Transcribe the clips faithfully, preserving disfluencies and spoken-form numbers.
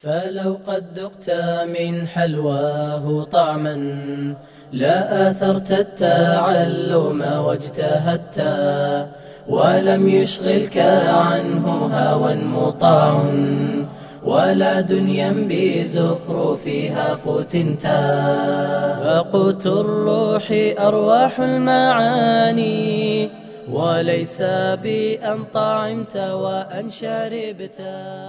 فلو قد ذقت من حلواه طعما لا آثرت التعلم واجتهدت ولم يشغلك عنه هوى مطاع ولا دنيا بزخرفها فتنت. فقوت الروح أرواح المعاني وليس بأن طعمت وأن شربت.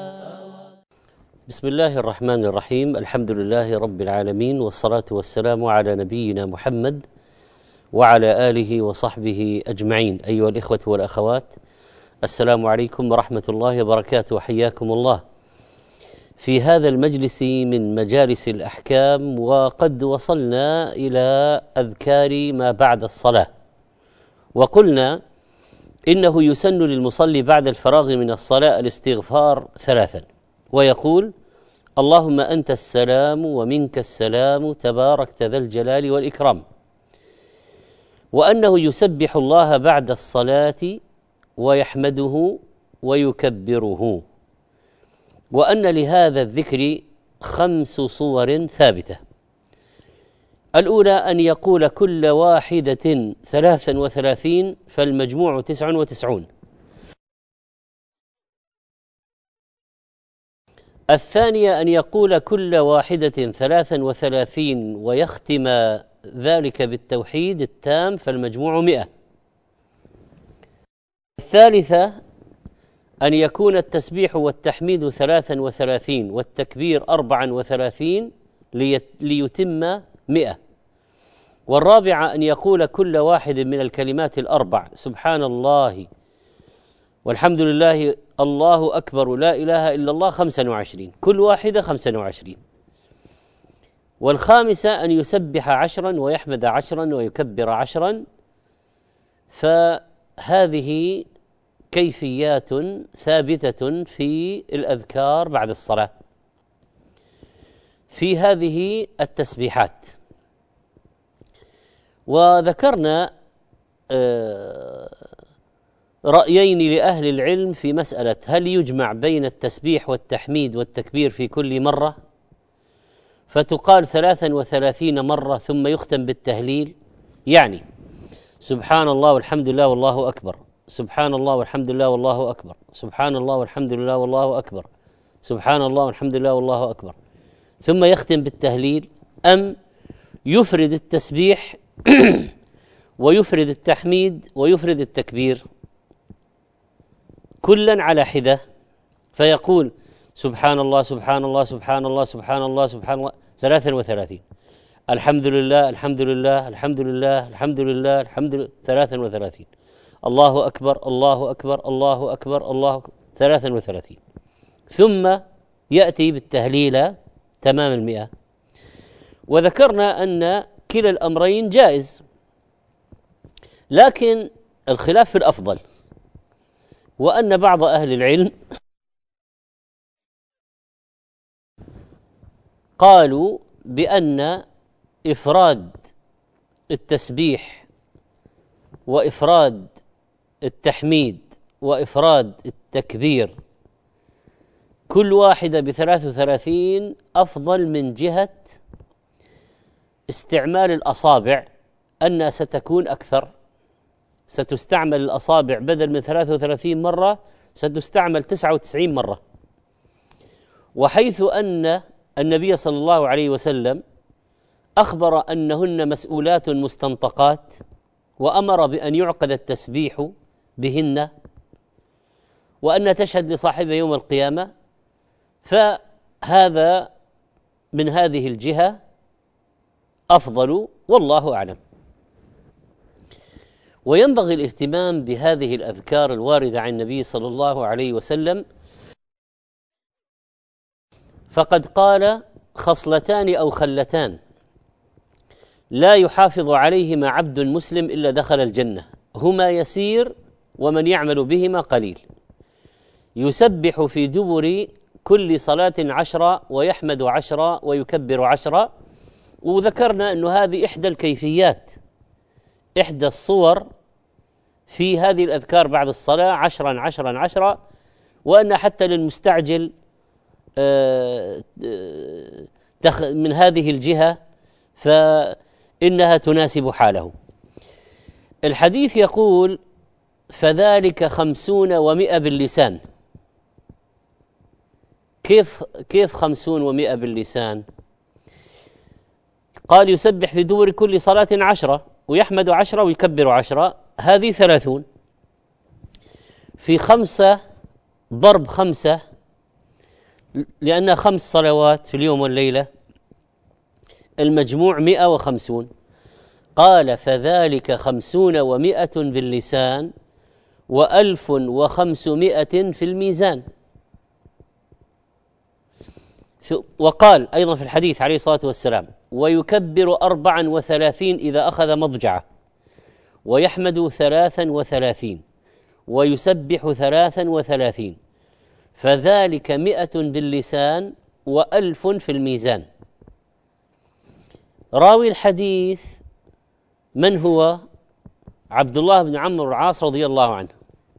بسم الله الرحمن الرحيم. الحمد لله رب العالمين، والصلاة والسلام على نبينا محمد وعلى آله وصحبه أجمعين. أيها الإخوة والأخوات، السلام عليكم ورحمة الله وبركاته، وحياكم الله في هذا المجلس من مجالس الأحكام. وقد وصلنا إلى أذكار ما بعد الصلاة، وقلنا إنه يسن للمصلي بعد الفراغ من الصلاة الاستغفار ثلاثا، ويقول: اللهم أنت السلام ومنك السلام تباركت ذا الجلال والإكرام. وأنه يسبح الله بعد الصلاة ويحمده ويكبره. وأن لهذا الذكر خمس صور ثابتة. الأولى أن يقول كل واحدة ثلاثا وثلاثين فالمجموع تسع وتسعون. الثانية أن يقول كل واحدة ثلاثا وثلاثين ويختم ذلك بالتوحيد التام فالمجموع مئة. الثالثة أن يكون التسبيح والتحميد ثلاثا وثلاثين والتكبير أربعا وثلاثين ليتم مئة. والرابعة أن يقول كل واحد من الكلمات الأربع: سبحان الله والحمد لله الله أكبر لا إله إلا الله خمسا وعشرين، كل واحدة خمسا وعشرين. والخامسة أن يسبح عشرا ويحمد عشرا ويكبر عشرا. فهذه كيفيات ثابتة في الأذكار بعد الصلاة في هذه التسبيحات. وذكرنا آه رأيين لأهل العلم في مسألة: هل يجمع بين التسبيح والتحميد والتكبير في كل مرة فتقال ثلاثا وثلاثين مرة ثم يختم بالتهليل؟ يعني سبحان الله والحمد لله والله أكبر، سبحان الله والحمد لله والله أكبر، سبحان الله والحمد لله والله أكبر، سبحان الله والحمد لله والله أكبر، ثم يختم بالتهليل؟ أم يفرد التسبيح ويفرد التحميد ويفرد التكبير كلا على حدة، فيقول سبحان الله سبحان الله سبحان الله سبحان الله سبحان الله ثلاثا وثلاثين، الحمد لله الحمد لله الحمد لله الحمد لله الحمد لله ثلاثا وثلاثين، الله أكبر الله أكبر الله أكبر الله أكبر ثلاثا وثلاثين، ثم يأتي بالتهليل تمام المئة. وذكرنا أن كلا الأمرين جائز، لكن الخلاف في الأفضل، وأن بعض أهل العلم قالوا بأن إفراد التسبيح وإفراد التحميد وإفراد التكبير كل واحدة بثلاث وثلاثين أفضل من جهة استعمال الأصابع، أنها ستكون أكثر، ستستعمل الأصابع بدل من ثلاثة وثلاثين مرة ستستعمل تسعة وتسعين مرة. وحيث أن النبي صلى الله عليه وسلم أخبر أنهن مسؤولات مستنطقات وأمر بأن يعقد التسبيح بهن وأن تشهد لصاحبه يوم القيامة، فهذا من هذه الجهة أفضل، والله أعلم. وينبغي الاهتمام بهذه الأذكار الواردة عن النبي صلى الله عليه وسلم، فقد قال: خصلتان أو خلتان لا يحافظ عليهما عبد مسلم إلا دخل الجنة، هما يسير ومن يعمل بهما قليل، يسبح في دبر كل صلاة عشرة ويحمد عشرة ويكبر عشرة. وذكرنا أن هذه إحدى الكيفيات، إحدى الصور في هذه الأذكار بعد الصلاة، عشرا عشرا عشرا، وأن حتى للمستعجل من هذه الجهة فإنها تناسب حاله. الحديث يقول فذلك خمسون ومئة باللسان. كيف كيف خمسون ومئة باللسان؟ قال يسبح في دبر كل صلاة عشرة ويحمد عشرة ويكبر عشرة، هذه ثلاثون. في خمسة ضرب خمسة لأنها خمس صلوات في اليوم والليلة، المجموع مئة وخمسون. قال فذلك خمسون ومئة باللسان وألف وخمسمائة في الميزان. وقال أيضا في الحديث عليه الصلاة والسلام ويكبر أربعا وثلاثين إذا أخذ مضجعه، ويحمد ثلاثا وثلاثين، ويسبح ثلاثا وثلاثين، فذلك مئة باللسان وألف في الميزان. راوي الحديث من هو؟ عبد الله بن عمرو العاص رضي الله عنه.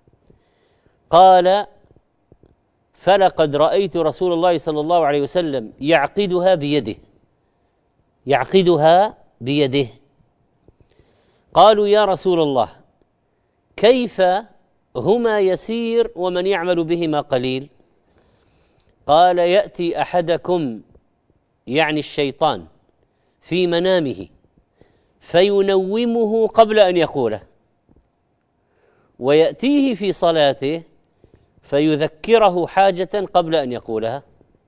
قال فلقد رأيت رسول الله صلى الله عليه وسلم يعقدها بيده، يعقدها بيده. قالوا يا رسول الله كيف هما يسير ومن يعمل بهما قليل؟ قال يأتي أحدكم، يعني الشيطان، في منامه فينومه قبل أن يقوله، ويأتيه في صلاته فيذكره حاجة قبل أن يقولها.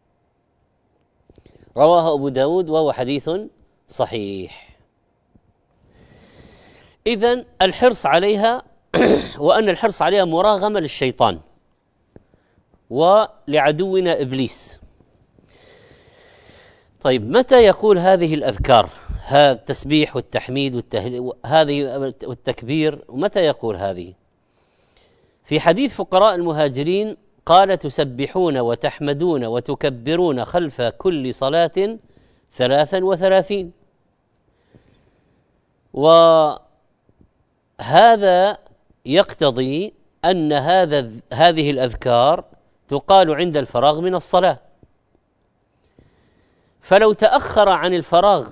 رواه أبو داود وهو حديث صحيح. إذن الحرص عليها وأن الحرص عليها مراغمة للشيطان ولعدونا إبليس. طيب متى يقول هذه الأذكار، هذا التسبيح والتحميد والتهليل هذه والتكبير، ومتى يقول هذه؟ في حديث فقراء المهاجرين قال تسبحون وتحمدون وتكبرون خلف كل صلاة ثلاثا وثلاثين. وهذا يقتضي أن هذا هذه الأذكار تقال عند الفراغ من الصلاة. فلو تأخر عن الفراغ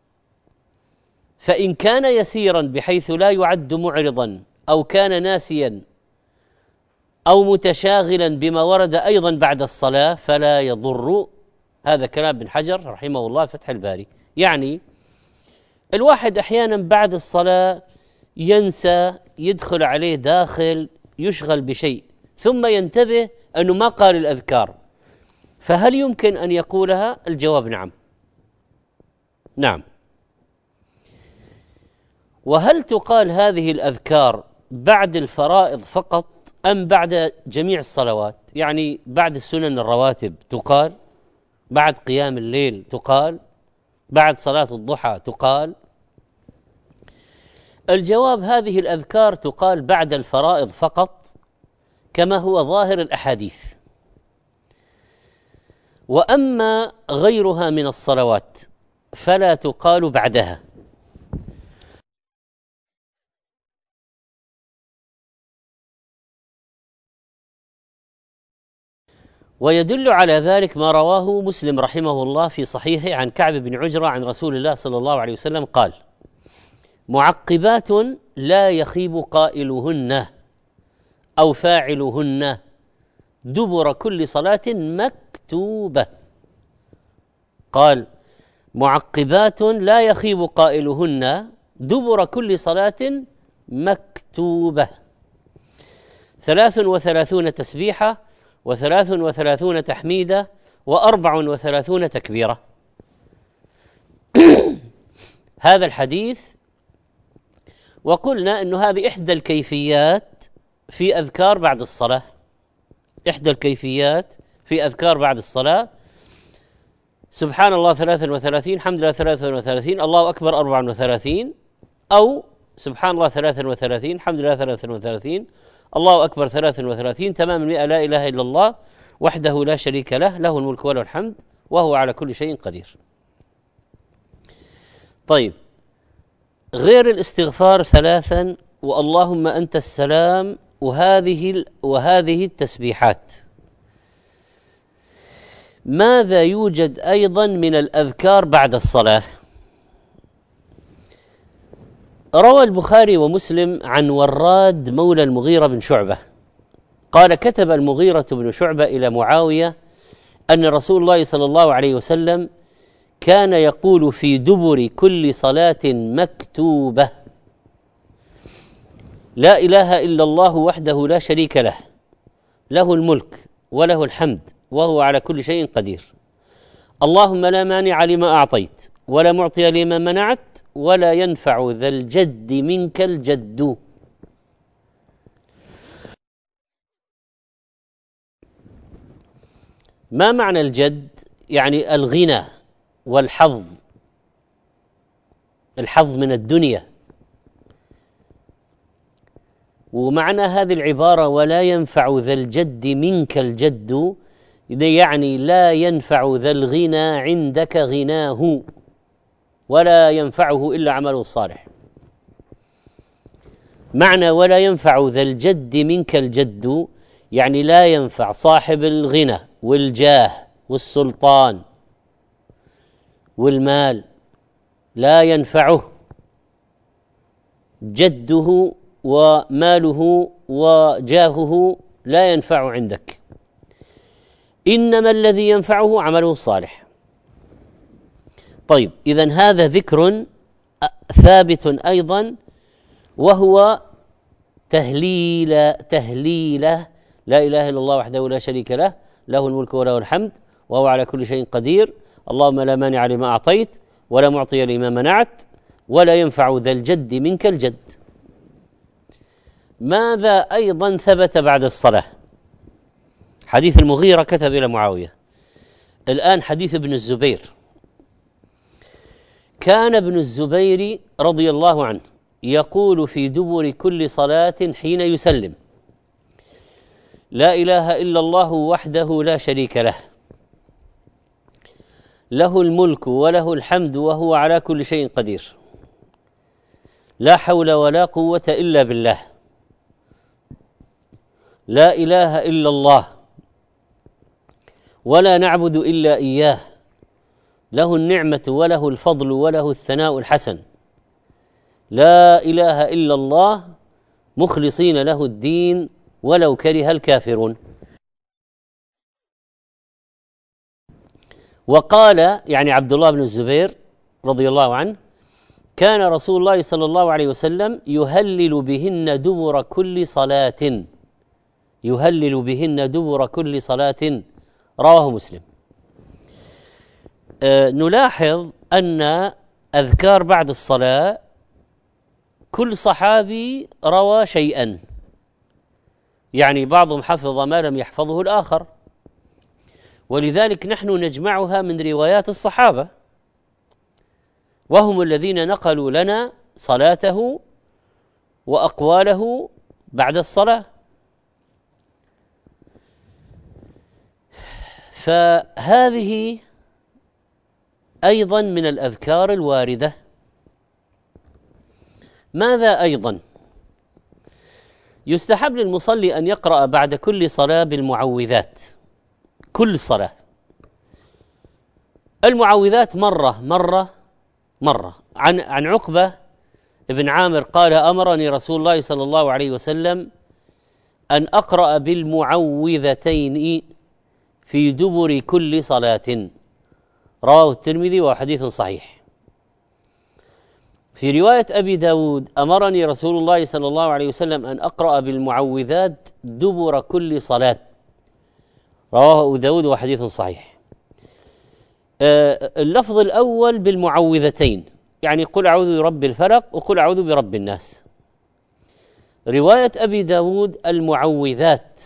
فإن كان يسيرا بحيث لا يعد معرضا أو كان ناسيا أو متشاغلا بما ورد أيضا بعد الصلاة فلا يضر. هذا كلام ابن حجر رحمه الله فتح الباري. يعني الواحد أحيانا بعد الصلاة ينسى، يدخل عليه داخل يشغل بشيء ثم ينتبه أنه ما قال الأذكار، فهل يمكن أن يقولها؟ الجواب نعم. نعم. وهل تقال هذه الأذكار بعد الفرائض فقط أم بعد جميع الصلوات؟ يعني بعد السنن الرواتب تقال، بعد قيام الليل تقال، بعد صلاة الضحى تقال؟ الجواب هذه الأذكار تقال بعد الفرائض فقط كما هو ظاهر الأحاديث، وأما غيرها من الصلوات فلا تقال بعدها. ويدل على ذلك ما رواه مسلم رحمه الله في صحيحه عن كعب بن عجرة عن رسول الله صلى الله عليه وسلم قال معقبات لا يخيب قائلهن أو فاعلهن دبر كل صلاة مكتوبة. قال معقبات لا يخيب قائلهن دبر كل صلاة مكتوبة، ثلاث وثلاثون تسبيحة وثلاث وثلاثون تحميدة وأربع وثلاثون تكبيرة. هذا الحديث، وقلنا أن هذه إحدى الكيفيات في أذكار بعد الصلاة، إحدى الكيفيات في أذكار بعد الصلاة، سبحان الله ثلاثا وثلاثين، حمد الله ثلاثا وثلاثين، الله أكبر أربعا وثلاثين، أو سبحان الله ثلاثا وثلاثين، حمد الله ثلاثا وثلاثين، الله أكبر ثلاثا وثلاثين، تمام المئة، لا إله إلا الله وحده لا شريك له، له الملك وله الحمد وهو على كل شيء قدير. طيب، غير الاستغفار ثلاثا واللهم أنت السلام وهذه وهذه التسبيحات، ماذا يوجد أيضا من الأذكار بعد الصلاة؟ روى البخاري ومسلم عن وراد مولى المغيرة بن شعبة قال: كتب المغيرة بن شعبة إلى معاوية أن رسول الله صلى الله عليه وسلم كان يقول في دبر كل صلاة مكتوبة: لا إله إلا الله وحده لا شريك له، له الملك وله الحمد وهو على كل شيء قدير، اللهم لا مانع لما أعطيت ولا معطي لما منعت ولا ينفع ذا الجد منك الجد. ما معنى الجد؟ يعني الغنى والحظ، الحظ من الدنيا. ومعنى هذه العبارة ولا ينفع ذا الجد منك الجد، يعني لا ينفع ذا الغنى عندك غناه ولا ينفعه إلا عمله الصالح. معنى ولا ينفع ذا الجد منك الجد يعني لا ينفع صاحب الغنى والجاه والسلطان والمال، لا ينفعه جده وماله وجاهه، لا ينفع عندك، إنما الذي ينفعه عمله الصالح. طيب، إذن هذا ذكر ثابت أيضا، وهو تهليل تهليله لا إله إلا الله وحده لا شريك له، له الملك وله الحمد وهو على كل شيء قدير، اللهم لا مانع لما أعطيت ولا معطي لما منعت ولا ينفع ذا الجد منك الجد. ماذا أيضا ثبت بعد الصلاة؟ حديث المغيرة كتب إلى معاوية. الآن حديث ابن الزبير. كان ابن الزبير رضي الله عنه يقول في دبر كل صلاة حين يسلم: لا إله إلا الله وحده لا شريك له، له الملك وله الحمد وهو على كل شيء قدير، لا حول ولا قوة إلا بالله، لا إله إلا الله ولا نعبد إلا إياه، له النعمة وله الفضل وله الثناء الحسن، لا إله إلا الله مخلصين له الدين ولو كره الكافرون. وقال يعني عبد الله بن الزبير رضي الله عنه: كان رسول الله صلى الله عليه وسلم يهلل بهن دبر كل صلاة، يهلل بهن دبر كل صلاة، رواه مسلم. أه نلاحظ أن أذكار بعد الصلاة كل صحابي روى شيئا، يعني بعضهم حفظ ما لم يحفظه الآخر، ولذلك نحن نجمعها من روايات الصحابة، وهم الذين نقلوا لنا صلاته وأقواله بعد الصلاة. فهذه أيضا من الأذكار الواردة. ماذا أيضا؟ يستحب للمصلي أن يقرأ بعد كل صلاة بالمعوذات، كل صلاة المعوذات مرة مرة مرة. عن عن عقبة ابن عامر قال: أمرني رسول الله صلى الله عليه وسلم أن أقرأ بالمعوذتين في دبر كل صلاة، رواه الترمذي وحديث صحيح. في رواية أبي داود: أمرني رسول الله صلى الله عليه وسلم أن أقرأ بالمعوذات دبر كل صلاة، رواه أبو داود وحديث صحيح. آه اللفظ الأول بالمعوذتين، يعني قل أعوذ برب الفلق وقل أعوذ برب الناس. رواية أبي داود المعوذات.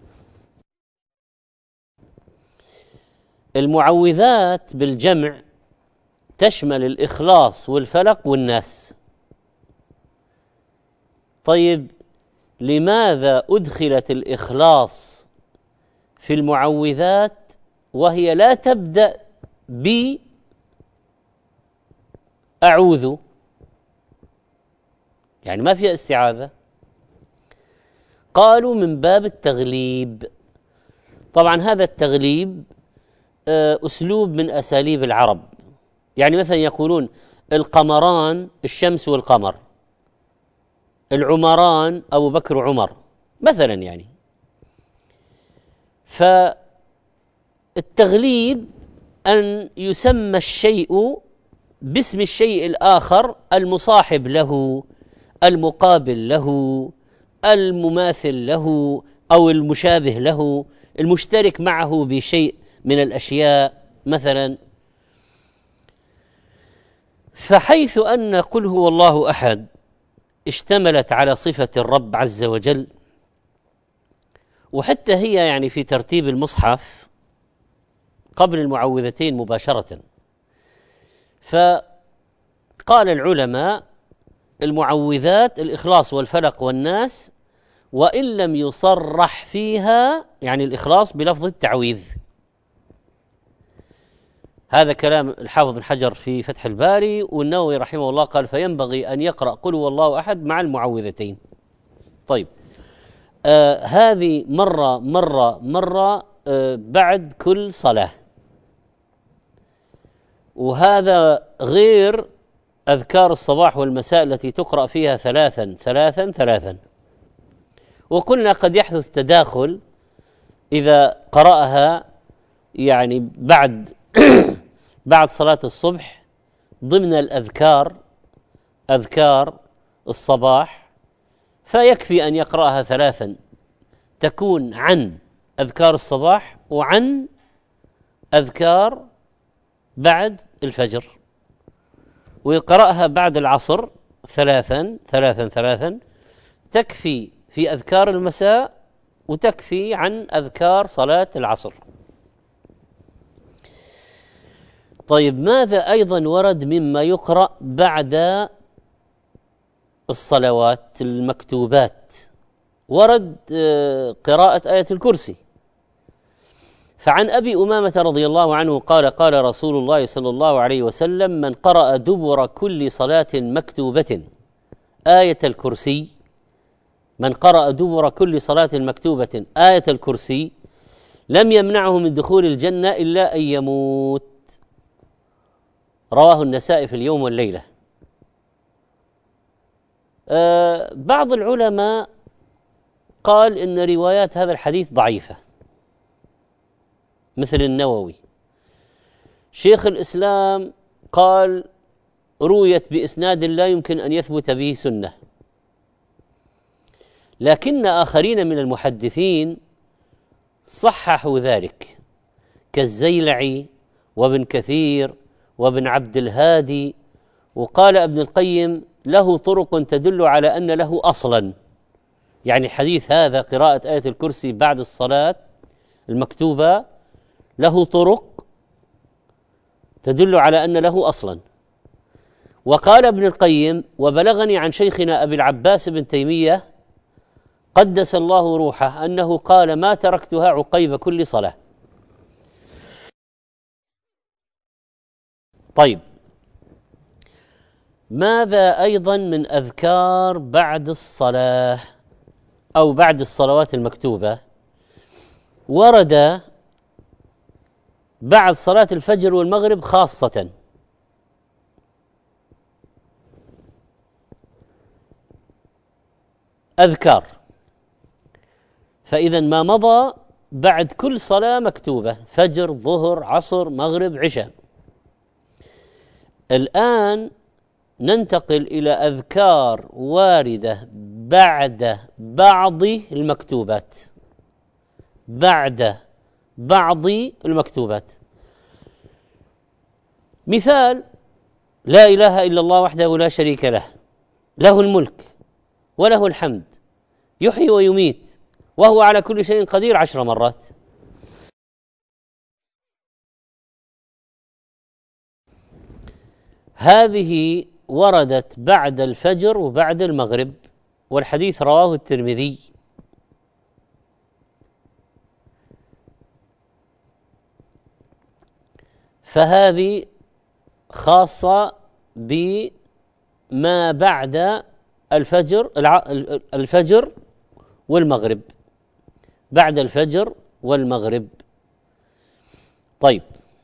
المعوذات بالجمع تشمل الإخلاص والفلق والناس. طيب، لماذا أدخلت الإخلاص في المعوذات وهي لا تبدأ ب أعوذ؟ يعني ما فيها استعاذة. قالوا من باب التغليب. طبعا هذا التغليب أسلوب من أساليب العرب. يعني مثلا يقولون القمران، الشمس والقمر، العمران أبو بكر وعمر مثلا. يعني فالتغليب أن يسمى الشيء باسم الشيء الآخر المصاحب له، المقابل له، المماثل له، أو المشابه له، المشترك معه بشيء من الأشياء مثلا. فحيث أن قل هو الله أحد اشتملت على صفة الرب عز وجل، وحتى هي يعني في ترتيب المصحف قبل المعوذتين مباشرة. فقال العلماء المعوذات الإخلاص والفلق والناس، وإن لم يصرح فيها يعني الإخلاص بلفظ التعويذ. هذا كلام الحافظ بن حجر في فتح الباري، والنووي رحمه الله قال فينبغي أن يقرأ قل هو الله أحد مع المعوذتين. طيب، آه هذه مرة مرة مرة آه بعد كل صلاة، وهذا غير أذكار الصباح والمساء التي تقرأ فيها ثلاثا ثلاثا ثلاثا. وقلنا قد يحدث تداخل إذا قرأها يعني بعد بعد صلاة الصبح ضمن الأذكار، أذكار الصباح، فيكفي أن يقرأها ثلاثا تكون عن أذكار الصباح وعن أذكار بعد الفجر، ويقرأها بعد العصر ثلاثا ثلاثا ثلاثا تكفي في أذكار المساء وتكفي عن أذكار صلاة العصر. طيب، ماذا أيضا ورد مما يقرأ بعد الصلوات المكتوبات؟ ورد قراءة آية الكرسي. فعن أبي أمامة رضي الله عنه قال قال رسول الله صلى الله عليه وسلم من قرأ دبر كل صلاة مكتوبة آية الكرسي، من قرأ دبر كل صلاة مكتوبة آية الكرسي لم يمنعه من دخول الجنة إلا أن يموت. رواه النسائي في اليوم والليلة. آه بعض العلماء قال إن روايات هذا الحديث ضعيفة مثل النووي. شيخ الإسلام قال رويت بإسناد لا يمكن أن يثبت به سنة، لكن آخرين من المحدثين صححوا ذلك كالزيلعي وابن كثير وابن عبد الهادي. وقال ابن القيم له طرق تدل على أن له أصلا، يعني حديث هذا قراءة آية الكرسي بعد الصلاة المكتوبة له طرق تدل على أن له أصلا. وقال ابن القيم وبلغني عن شيخنا أبي العباس بن تيمية قدس الله روحه أنه قال ما تركتها عقيب كل صلاة. طيب، ماذا أيضا من أذكار بعد الصلاة أو بعد الصلوات المكتوبة؟ ورد بعد صلاة الفجر والمغرب خاصة أذكار، فإذا ما مضى بعد كل صلاة مكتوبة فجر ظهر عصر مغرب عشاء. الآن ننتقل إلى أذكار واردة بعد بعض المكتوبات، بعد بعض المكتوبات. مثال: لا إله إلا الله وحده لا شريك له، له الملك وله الحمد يحيي ويميت وهو على كل شيء قدير عشر مرات. هذه وردت بعد الفجر وبعد المغرب، والحديث رواه الترمذي. فهذه خاصة بما بعد الفجر الفجر والمغرب، بعد الفجر والمغرب. طيب،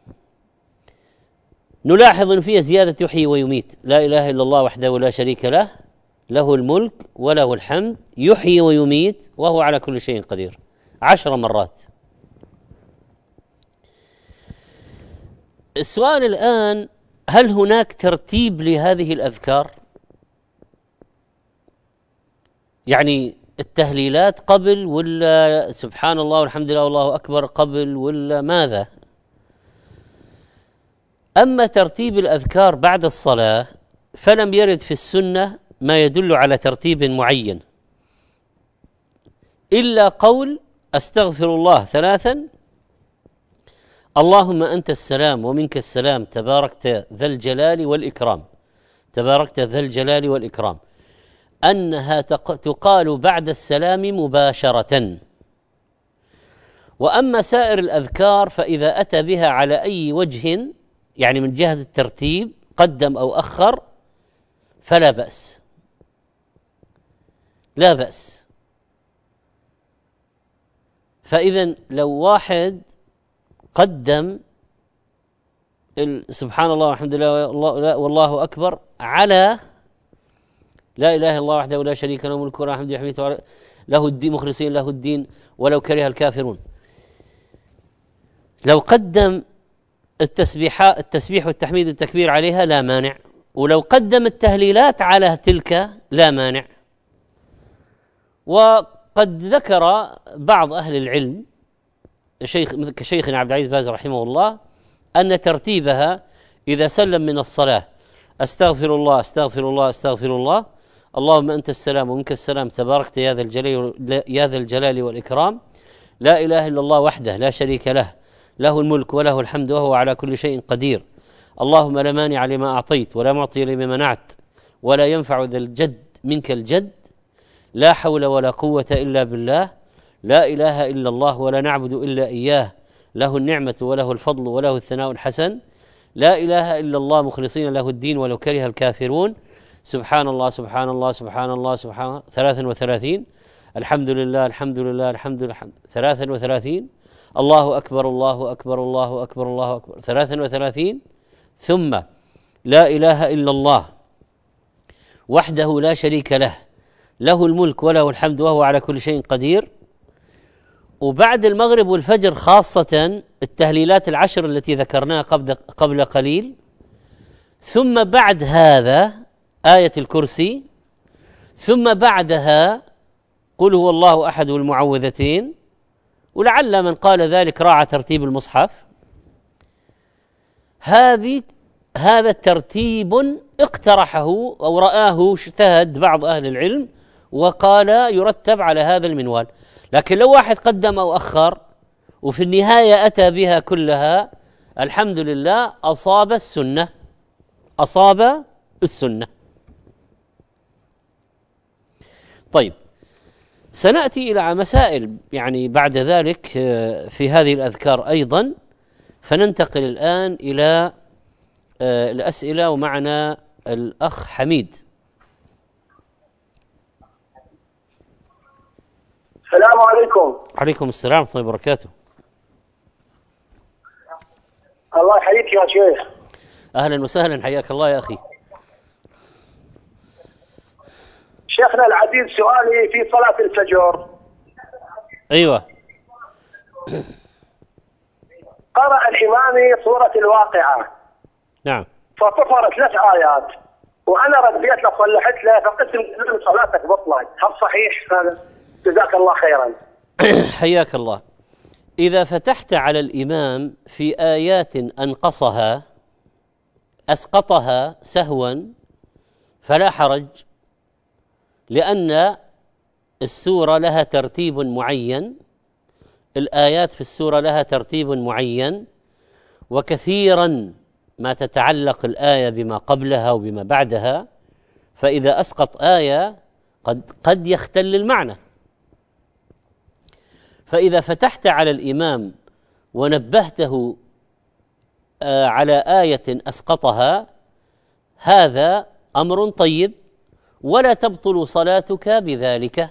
نلاحظ أن فيها زيادة يحيي ويميت. لا إله إلا الله وحده لا شريك له، له الملك وله الحمد، يحيي ويميت وهو على كل شيء قدير، عشر مرات. السؤال الآن: هل هناك ترتيب لهذه الأذكار؟ يعني التهليلات قبل، ولا سبحان الله والحمد لله والله أكبر قبل، ولا ماذا؟ أما ترتيب الأذكار بعد الصلاة فلم يرد في السنة ما يدل على ترتيب معين، إلا قول أستغفر الله ثلاثا، اللهم أنت السلام ومنك السلام تباركت ذا الجلال والإكرام، تباركت ذا الجلال والإكرام، أنها تقال بعد السلام مباشرة. وأما سائر الأذكار فإذا أتى بها على أي وجه، يعني من جهة الترتيب قدم أو أخر، فلا بأس، لا بأس. فإذا لو واحد قدم سبحان الله والحمد لله والله أكبر على لا إله إلا الله وحده لا شريك له، الملك وله الحمد يحمده له الدين مخلصين له الدين ولو كره الكافرون، لو قدم التسبيح التسبيح والتحميد والتكبير عليها لا مانع، ولو قدم التهليلات على تلك لا مانع. وقد ذكر بعض أهل العلم شيخ كشيخنا عبد العزيز باز رحمه الله أن ترتيبها إذا سلم من الصلاة أستغفر الله أستغفر الله أستغفر الله، اللهم أنت السلام ومنك السلام تباركت يا ذا الجلال يا ذا الجلال والإكرام، لا إله إلا الله وحده لا شريك له، له الملك وله الحمد وهو على كل شيء قدير، اللهم لا مانع لما أعطيت ولا معطي لما منعت ولا ينفع ذا الجد منك الجد، لا حول ولا قوة إلا بالله، لا إله إلا الله ولا نعبد إلا إياه، له النعمة وله الفضل وله الثناء الحسن، لا إله إلا الله مخلصين له الدين ولو كره الكافرون، سبحان الله سبحان الله سبحان الله سبحان الله ثلاثا وثلاثين، الحمد لله الحمد لله الحمد لله ثلاثا وثلاثين، الله أكبر الله أكبر الله أكبر الله أكبر ثلاثا وثلاثين، ثم لا إله إلا الله وحده لا شريك له، له الملك وله الحمد وهو على كل شيء قدير. وبعد المغرب والفجر خاصة التهليلات العشر التي ذكرناها قبل قبل قليل، ثم بعد هذا آية الكرسي، ثم بعدها قل هو الله أحد والمعوذتين، ولعل من قال ذلك راعى ترتيب المصحف. هذه هذا الترتيب اقترحه أو رآه اجتهد بعض أهل العلم وقال يرتب على هذا المنوال، لكن لو واحد قدم أو أخر وفي النهاية أتى بها كلها، الحمد لله أصاب السنة، أصاب السنة. طيب، سنأتي إلى مسائل يعني بعد ذلك في هذه الأذكار أيضا، فننتقل الآن إلى الأسئلة، ومعنا الأخ حميد. السلام عليكم. عليكم السلام ورحمة الله وبركاته. الله يحييك يا شيخ. أهلا وسهلا، حياك الله يا أخي. شيخنا العزيز، سؤالي في صلاة الفجر. أيوة. قرأ الإمام سورة الواقعة. نعم. فطفر ثلاث آيات، وأنا رديت له صلحت له فقلت من صلاتك بطلت، هل صحيح هذا؟ جزاك الله خيرا. حياك الله. إذا فتحت على الإمام في آيات أنقصها أسقطها سهوا فلا حرج، لأن السورة لها ترتيب معين، الآيات في السورة لها ترتيب معين، وكثيرا ما تتعلق الآية بما قبلها وبما بعدها، فإذا أسقط آية قد قد يختل المعنى. فإذا فتحت على الإمام ونبهته على آية أسقطها، هذا أمر طيب ولا تبطل صلاتك بذلك.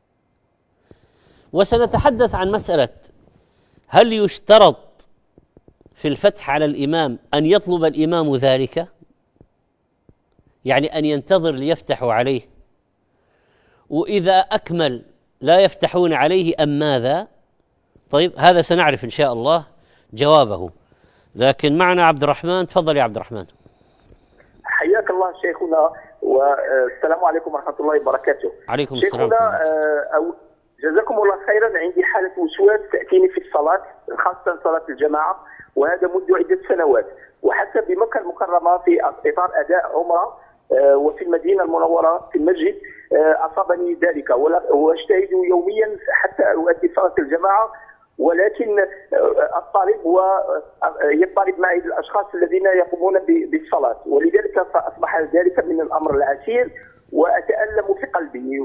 وسنتحدث عن مسألة هل يشترط في الفتح على الإمام أن يطلب الإمام ذلك، يعني أن ينتظر ليفتحوا عليه، وإذا أكمل لا يفتحون عليه أم ماذا؟ طيب هذا سنعرف إن شاء الله جوابه، لكن معنا عبد الرحمن. تفضل يا عبد الرحمن. حياك الله شيخنا، والسلام عليكم ورحمة الله وبركاته. عليكم السلام. شيخنا أو جزاكم الله خيرا، عندي حالة وسواس تأتيني في الصلاة، خاصة صلاة الجماعة، وهذا منذ عدة سنوات، وحتى بمكة المكرمة في إطار أداء عمرة وفي المدينة المنورة في المسجد أصابني ذلك، واجتهد يوميا حتى أؤدي صلاة الجماعة، ولكن الطالب ويضطرب معي الأشخاص الذين يقومون بالصلاة، ولذلك فأصبح ذلك من الأمر العسير وأتألم في قلبي.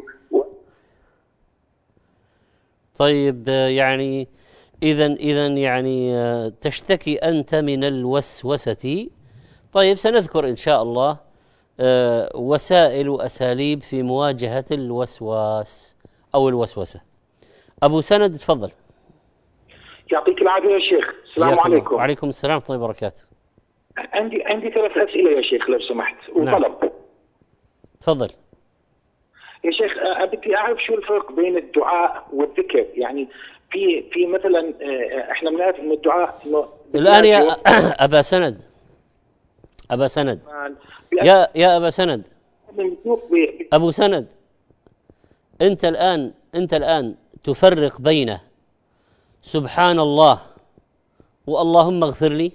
طيب يعني إذا إذا يعني تشتكي أنت من الوسوسة. طيب سنذكر إن شاء الله وسائل وأساليب في مواجهة الوسواس أو الوسوسة. أبو سند تفضل. يعطيك العافية يا شيخ. السلام عليكم. وعليكم السلام ورحمة الله وبركاته. عندي عندي ثلاث أسئلة يا شيخ لو سمحت، وطلب. نعم. تفضل يا شيخ. بدي أعرف شو الفرق بين الدعاء والذكر، يعني في في مثلا احنا بنعرف إن الدعاء إنه الآن يا أبا سند أبا سند يا يا أبا سند أبو سند أنت الآن أنت الآن تفرق بين سبحان الله واللهم اغفر لي،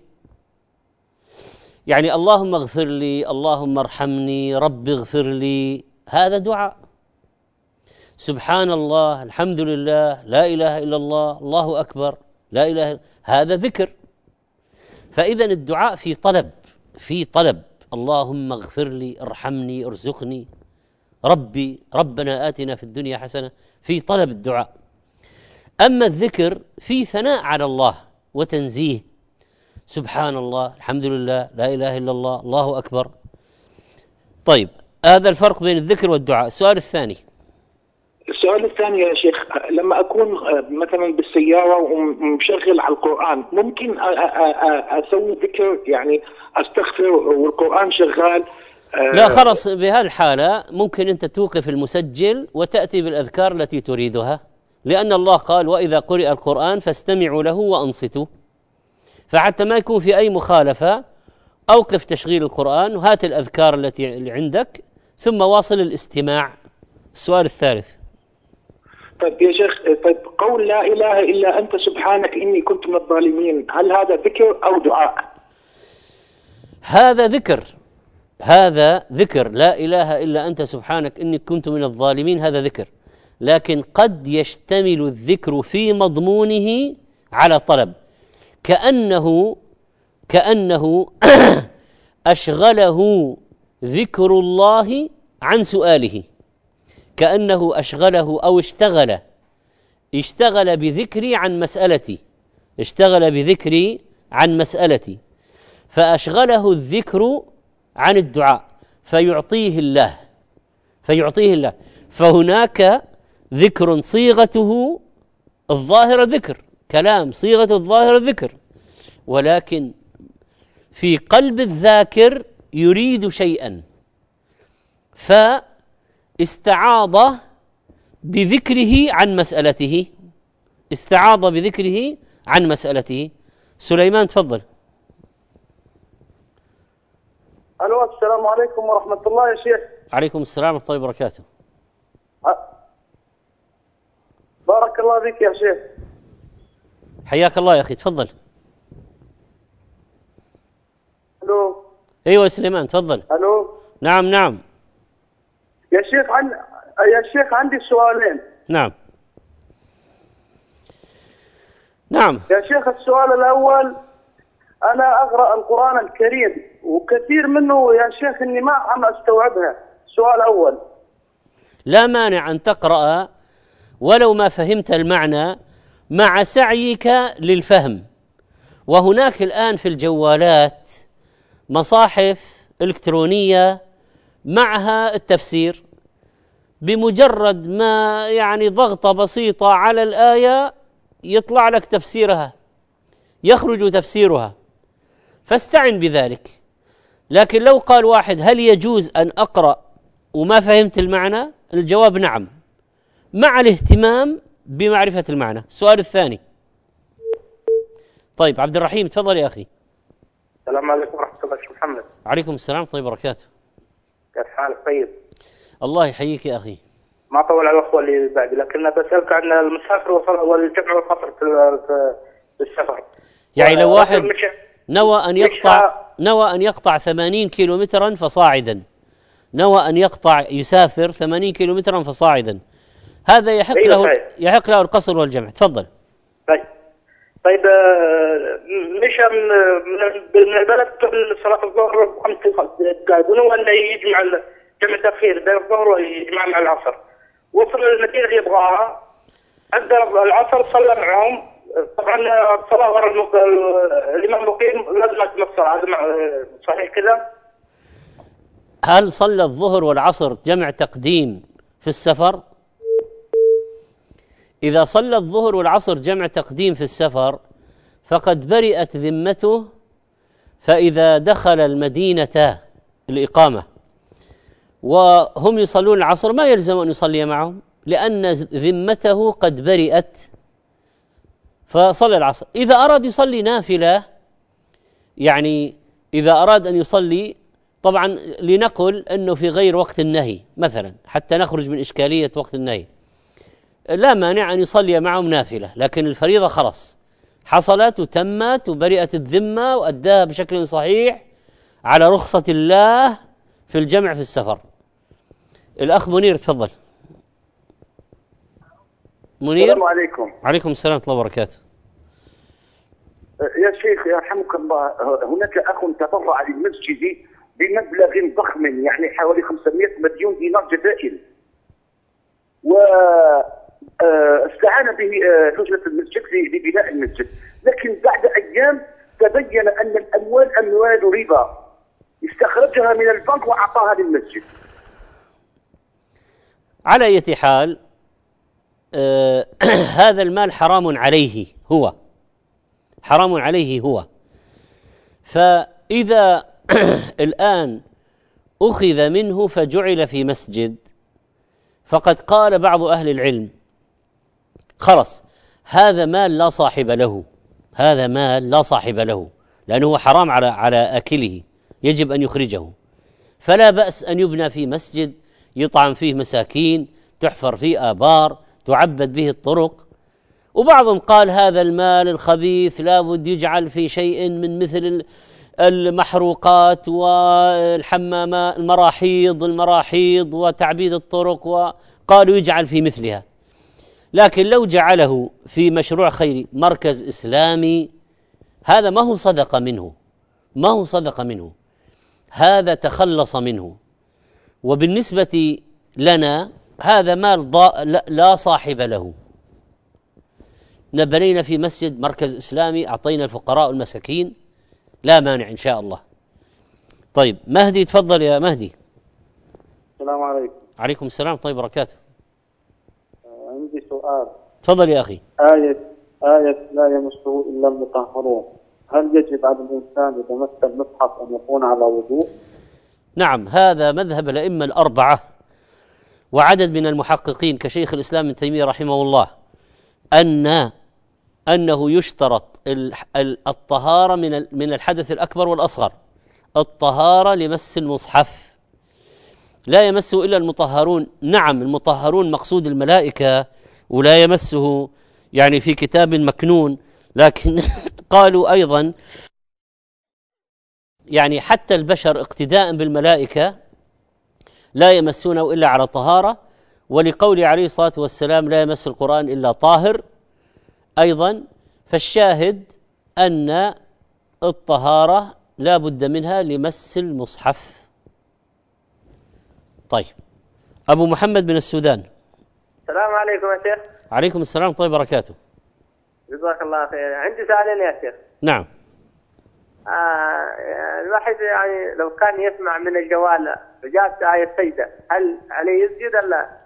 يعني اللهم اغفر لي، اللهم ارحمني، رب اغفر لي، هذا دعاء. سبحان الله، الحمد لله، لا إله إلا الله، الله أكبر، لا إله إلا، هذا ذكر. فإذا الدعاء في طلب، في طلب، اللهم اغفر لي، ارحمني، ارزقني، ربي، ربنا آتنا في الدنيا حسنة، في طلب الدعاء. أما الذكر في ثناء على الله وتنزيه، سبحان الله، الحمد لله، لا إله إلا الله، الله أكبر. طيب هذا الفرق بين الذكر والدعاء. السؤال الثاني. السؤال الثاني يا شيخ، لما أكون مثلا بالسيارة ومشغل على القرآن، ممكن أسوي ذكر، يعني أستغفر والقرآن شغال؟ لا خلص، بهذه الحالة ممكن أنت توقف المسجل وتأتي بالأذكار التي تريدها، لأن الله قال وإذا قرئ القرآن فاستمعوا له وأنصتوا. فحتى ما يكون في أي مخالفة أوقف تشغيل القرآن وهات الأذكار التي عندك ثم واصل الاستماع. السؤال الثالث. طيب يا شيخ، طيب قول لا إله إلا أنت سبحانك إني كنت من الظالمين، هل هذا ذكر أو دعاء؟ هذا ذكر، هذا ذكر، لا إله إلا أنت سبحانك إني كنت من الظالمين، هذا ذكر. لكن قد يشتمل الذكر في مضمونه على طلب، كأنه كأنه أشغله ذكر الله عن سؤاله، كأنه أشغله أو اشتغل اشتغل بذكري عن مسألتي، اشتغل بذكري عن مسألتي، فأشغله الذكر عن الدعاء فيعطيه الله فيعطيه الله فهناك ذكر صيغته الظاهرة ذكر، كلام صيغة الظاهرة ذكر، ولكن في قلب الذاكر يريد شيئا فاستعاض بذكره عن مسألته، استعاض بذكره عن مسألته. سليمان تفضل. الو السلام عليكم ورحمة الله يا شيخ. عليكم السلام ورحمة الله وبركاته. بارك الله بك يا شيخ. حياك الله يا أخي، تفضل. الو. ايوه سليمان تفضل. الو. نعم نعم يا شيخ عن... يا شيخ عندي سؤالين. نعم نعم يا شيخ، السؤال الأول، أنا أقرأ القرآن الكريم وكثير منه يا شيخ إني ما عم أستوعبها. سؤال أول. لا مانع أن تقرأ ولو ما فهمت المعنى مع سعيك للفهم. وهناك الآن في الجوالات مصاحف إلكترونية معها التفسير، بمجرد ما يعني ضغطة بسيطة على الآية يطلع لك تفسيرها، يخرج تفسيرها. فاستعن بذلك. لكن لو قال واحد هل يجوز أن أقرأ وما فهمت المعنى؟ الجواب نعم، مع الاهتمام بمعرفة المعنى. السؤال الثاني. طيب عبد الرحيم تفضل يا أخي. السلام عليكم ورحمة الله. شيخ محمد. عليكم السلام ورحمة الله وبركاته. كيف حالك؟ طيب. الله يحييك يا أخي. ما طول على الأخوة اللي بعد، لكن بسألك عن المسافر والجمع والقصر في السفر. يعني لو واحد نوى أن يقطع نوى أن يقطع ثمانين كيلو مترا فصاعدا، نوى أن يقطع يسافر ثمانين كيلو مترا فصاعدا، هذا يحق أيوة له يحق له القصر والجمع. تفضل. طيب طيب مشى من البلد قبل صلاة الظهر بخمس دقائق، ولا يجمع جمع تأخير بين الظهر ويجمع مع العصر. وصل المدينة اللي يبغاها، أدى العصر صلى معهم. طبعا الصلاة ورا الإمام المقيم لازم تنصر، هذا صحيح كذا؟ هل صلى الظهر والعصر جمع تقديم في السفر؟ إذا صلى الظهر والعصر جمع تقديم في السفر فقد برئت ذمته، فإذا دخل المدينة الإقامة وهم يصلون العصر ما يلزم أن يصلي معهم، لأن ذمته قد برئت، فصلى العصر. إذا أراد يصلي نافلة، يعني إذا أراد أن يصلي، طبعا لنقل أنه في غير وقت النهي مثلا حتى نخرج من إشكالية وقت النهي، لا مانع أن يصلي معهم نافلة، لكن الفريضة خلاص حصلت وتمت وبرئت الذمة وأداها بشكل صحيح على رخصة الله في الجمع في السفر. الأخ منير تفضل. منير. السلام عليكم. عليكم السلام ورحمة الله وبركاته. يا شيخ يرحمك الله، هناك أخ تبرع للمسجد بمبلغ ضخم، يعني حوالي خمسمائة مليون دينار جزائري، واستعان به لجنة المسجد لبناء المسجد، لكن بعد أيام تبين أن الأموال أموال ربا استخرجها من البنك وأعطاها للمسجد. على أي حال آه هذا المال حرام عليه، هو حرام عليه هو. فإذا الآن أخذ منه فجعل في مسجد، فقد قال بعض أهل العلم خلص هذا مال لا صاحب له، هذا مال لا صاحب له لأنه حرام على على آكله، يجب أن يخرجه، فلا بأس أن يبنى في مسجد يطعم فيه مساكين، تحفر فيه آبار، تعبد به الطرق. وبعضهم قال هذا المال الخبيث لا بد يجعل في شيء من مثل المحروقات والحمامات، المراحيض المراحيض وتعبيد الطرق، وقالوا يجعل في مثلها. لكن لو جعله في مشروع خيري، مركز إسلامي، هذا ما هو صدقة منه، ما هو صدقة منه، هذا تخلص منه. وبالنسبة لنا هذا مال لا صاحب له، نبنينا في مسجد مركز إسلامي، أعطينا الفقراء والمساكين، لا مانع إن شاء الله. طيب مهدي تفضل يا مهدي. السلام عليكم. عليكم السلام طيب بركاته. عندي سؤال. تفضل يا أخي. آية آية لا يمسه إلا المطهرون، هل يجب على الإنسان إذا مس المصحف أن يكون على وضوء؟ نعم، هذا مذهب الأئمة الأربعة وعدد من المحققين كشيخ الإسلام ابن تيمية رحمه الله، أن أنه يشترط الطهارة من من الحدث الأكبر والأصغر، الطهارة لمس المصحف، لا يمسه إلا المطهرون. نعم المطهرون مقصود الملائكة، ولا يمسه يعني في كتاب مكنون، لكن قالوا أيضا يعني حتى البشر اقتداء بالملائكة لا يمسونه إلا على طهارة، ولقوله عليه الصلاة والسلام لا يمس القرآن إلا طاهر أيضا. فالشاهد أن الطهارة لا بد منها لمس المصحف. طيب أبو محمد من السودان. السلام عليكم يا شيخ. عليكم السلام طيب بركاته. جزاك الله خير. عندي سؤالين يا شيخ. نعم. آه الواحد يعني لو كان يسمع من الجوال وجاءت آية سجدة، هل عليه يسجد ولا لا؟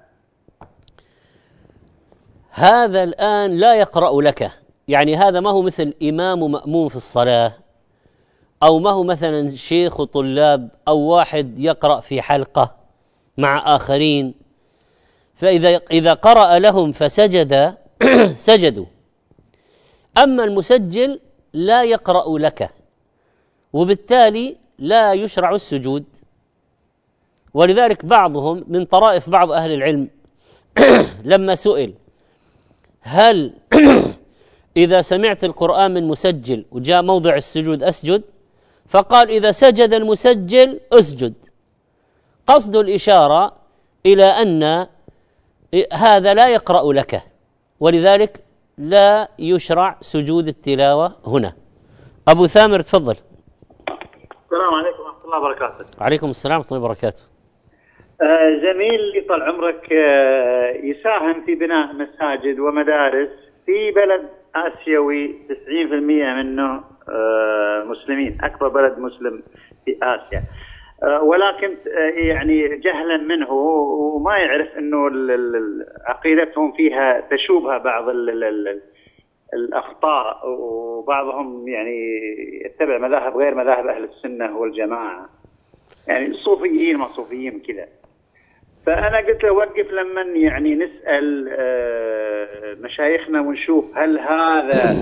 هذا الآن لا يقرأ لك، يعني هذا ما هو مثل إمام ومأموم في الصلاة، أو ما هو مثلا شيخ وطلاب أو واحد يقرأ في حلقة مع آخرين، فإذا إذا قرأ لهم فسجد سجدوا. أما المسجل لا يقرأ لك، وبالتالي لا يشرع السجود. ولذلك بعضهم من طرائف بعض أهل العلم لما سئل هل إذا سمعت القرآن من مسجل وجاء موضع السجود أسجد، فقال إذا سجد المسجل أسجد، قصد الإشارة إلى أن هذا لا يقرأ لك، ولذلك لا يشرع سجود التلاوة هنا. أبو ثامر تفضل. السلام عليكم ورحمة الله وبركاته. وعليكم السلام ورحمة الله وبركاته. آه زميل طال عمرك آه يساهم في بناء مساجد ومدارس في بلد آسيوي تسعين بالمئة منه آه مسلمين، أكبر بلد مسلم في آسيا، آه ولكن آه يعني جهلا منه وما يعرف أنه عقيدتهم فيها تشوبها بعض ال ال الأخطاء، وبعضهم يعني يتبع مذاهب غير مذاهب أهل السنة والجماعة، يعني صوفيين ما صوفيين كذا. فأنا قلت له وقف لما يعني نسأل مشايخنا ونشوف هل هذا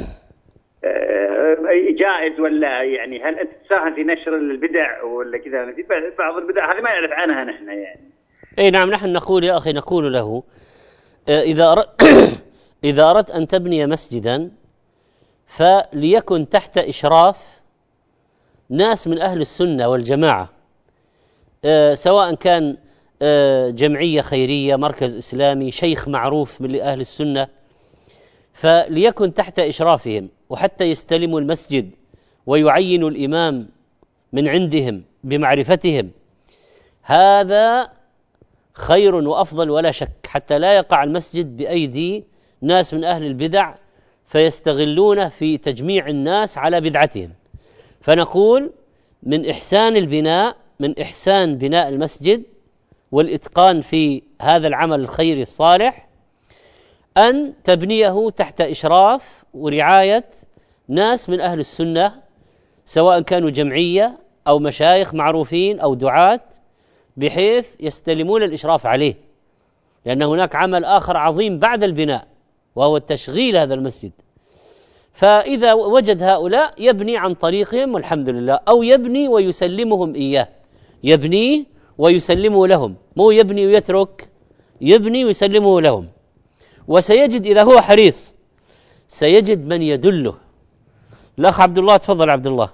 جائز ولا، يعني هل أنت تساهم في نشر البدع ولا كذا؟ في بعض البدع هذه ما يعرف عنها نحن يعني. أي نعم، نحن نقول يا أخي، نقول له إذا أردت إذا أردت أن تبني مسجدا فليكن تحت إشراف ناس من أهل السنة والجماعة، أه سواء كان أه جمعية خيرية، مركز إسلامي، شيخ معروف من أهل السنة، فليكن تحت إشرافهم، وحتى يستلموا المسجد ويعينوا الإمام من عندهم بمعرفتهم، هذا خير وأفضل ولا شك، حتى لا يقع المسجد بأيدي ناس من أهل البدع فيستغلونه في تجميع الناس على بدعتهم. فنقول من إحسان البناء من إحسان بناء المسجد والإتقان في هذا العمل الخيري الصالح أن تبنيه تحت إشراف ورعاية ناس من أهل السنة، سواء كانوا جمعية أو مشايخ معروفين أو دعاة، بحيث يستلمون الإشراف عليه، لأن هناك عمل آخر عظيم بعد البناء وهو التشغيل هذا المسجد. فإذا وجد هؤلاء يبني عن طريقهم والحمد لله، أو يبني ويسلمهم إياه، يبني ويسلمه لهم، مو يبني ويترك، يبني ويسلمه لهم. وسيجد إذا هو حريص سيجد من يدله. الأخ عبد الله تفضل. عبد الله.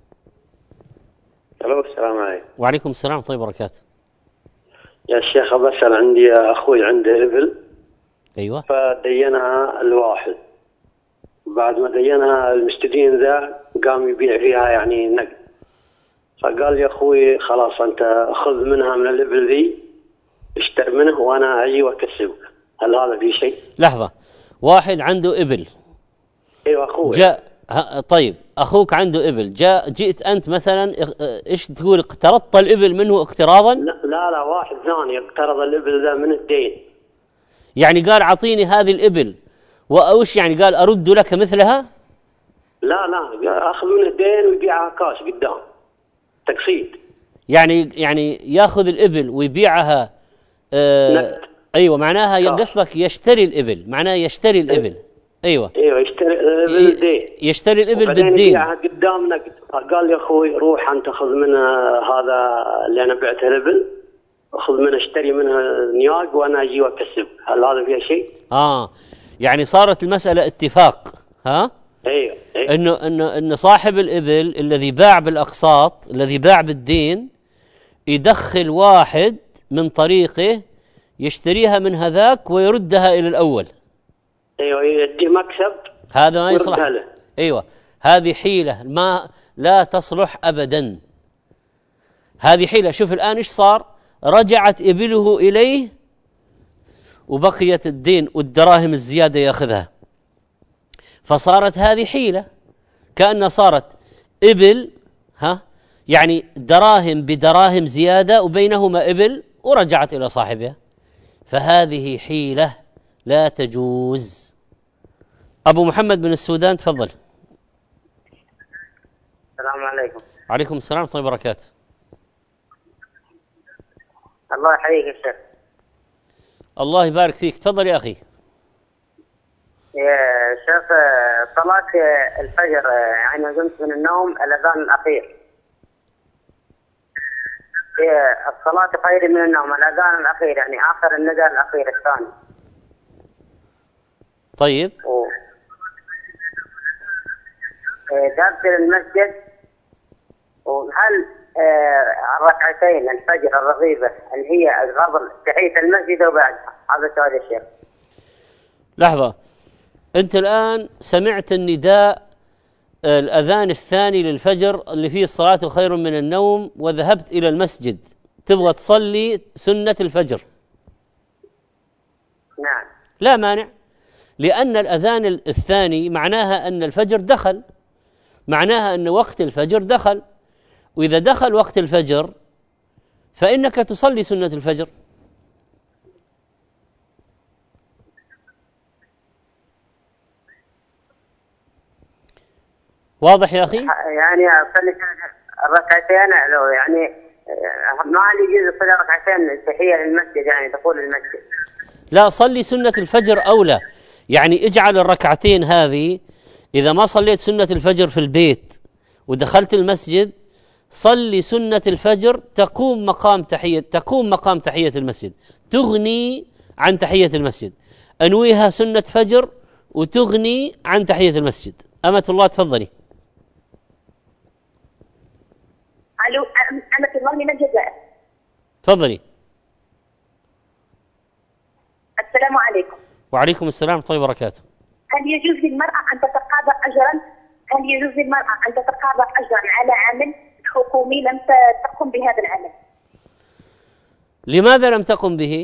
الو السلام عليكم. وعليكم السلام ورحمة الله وبركاته. يا شيخ بسأل، عندي أخوي عنده إبل. أيوة. فدينها الواحد، بعد ما دينها المستدين ذا قام يبيع فيها يعني نقد، فقال لي أخوي خلاص أنت خذ منها من الإبل ذي، اشتر منه وأنا أجي وأكسبك. هل هذا في شيء؟ لحظة، واحد عنده إبل. أيوة أخوي. جاء طيب أخوك عنده إبل، جاء جئت أنت مثلا إيش تقول، اقترضت الإبل منه اقتراضا؟ لا لا, لا واحد ثاني اقترض الإبل ذا من الدين. يعني قال أعطيني هذه الإبل وأوش، يعني قال أرد لك مثلها؟ لا لا، أخذ من الدين ويبيعها كاش قدام تقسيط. يعني يعني يأخذ الإبل ويبيعها آه أيوة، معناها قصدك يشتري الإبل، معناها يشتري الإبل. أيوة أيوة يشتري الإبل بالدين، يشتري الإبل بالدين، يبيعها قدام نقد. قال لي أخوي روح أنت خذ منها هذا اللي أنا بعته الإبل، خذ منها اشتري منها نياق وأنا أجي وأكسب. هل هذا فيها شيء؟ آه يعني صارت المسألة اتفاق، ها؟ أيوة, أيوة. إنه إنه إنه صاحب الإبل الذي باع بالأقساط، الذي باع بالدين، يدخل واحد من طريقه يشتريها من هذاك ويردها إلى الأول. أيوة يدي مكسب، هذا ما يصلح. أيوة هذه حيلة ما لا تصلح أبدا، هذه حيلة. شوف الآن إيش صار، رجعت إبله إليه وبقيت الدين والدراهم الزيادة يأخذها، فصارت هذه حيلة، كأنها صارت إبل، ها يعني دراهم بدراهم زيادة وبينهما إبل ورجعت إلى صاحبها، فهذه حيلة لا تجوز. أبو محمد من السودان تفضل. السلام عليكم. وعليكم السلام ورحمة الله وبركاته. الله يحييك يا شيخ. الله يبارك فيك، تفضل يا أخي. يا شيخ صلاة الفجر يعني قمت من النوم الأذان الأخير. الصلاة خير من النوم، الأذان الأخير يعني آخر النداء الأخير الثاني. طيب. و... ذهبت للمسجد، وهل الركعتين الفجر الرغيبة اللي هي قبل تحية المسجد وبعدها؟ هذا سؤال يا شيخ. لحظة، أنت الآن سمعت النداء الأذان الثاني للفجر اللي فيه الصلاة خير من النوم، وذهبت إلى المسجد تبغى تصلي سنة الفجر. نعم. لا مانع، لأن الأذان الثاني معناها أن الفجر دخل، معناها أن وقت الفجر دخل، وإذا دخل وقت الفجر فإنك تصلي سنة الفجر. واضح يا أخي؟ يعني أصلي الركعتين لو يعني ما لي يجوز أصلي ركعتين تحية للمسجد يعني دخول المسجد. لا، صلي سنة الفجر أولى، يعني اجعل الركعتين هذه إذا ما صليت سنة الفجر في البيت ودخلت المسجد صلي سنة الفجر، تقوم مقام تحية تقوم مقام تحية المسجد، تغني عن تحية المسجد، أنويها سنة فجر وتغني عن تحية المسجد. أمة الله تفضلي. ألو، أمة الله من الجزائر. تفضلي. السلام عليكم. وعليكم السلام ورحمة الله وبركاته. هل يجوز للمرأة أن تتقاضى أجرا؟ هل يجوز للمرأة أن تتقاضى أجرا على عمل حكومي لم تقم بهذا العمل؟ لماذا لم تقم به؟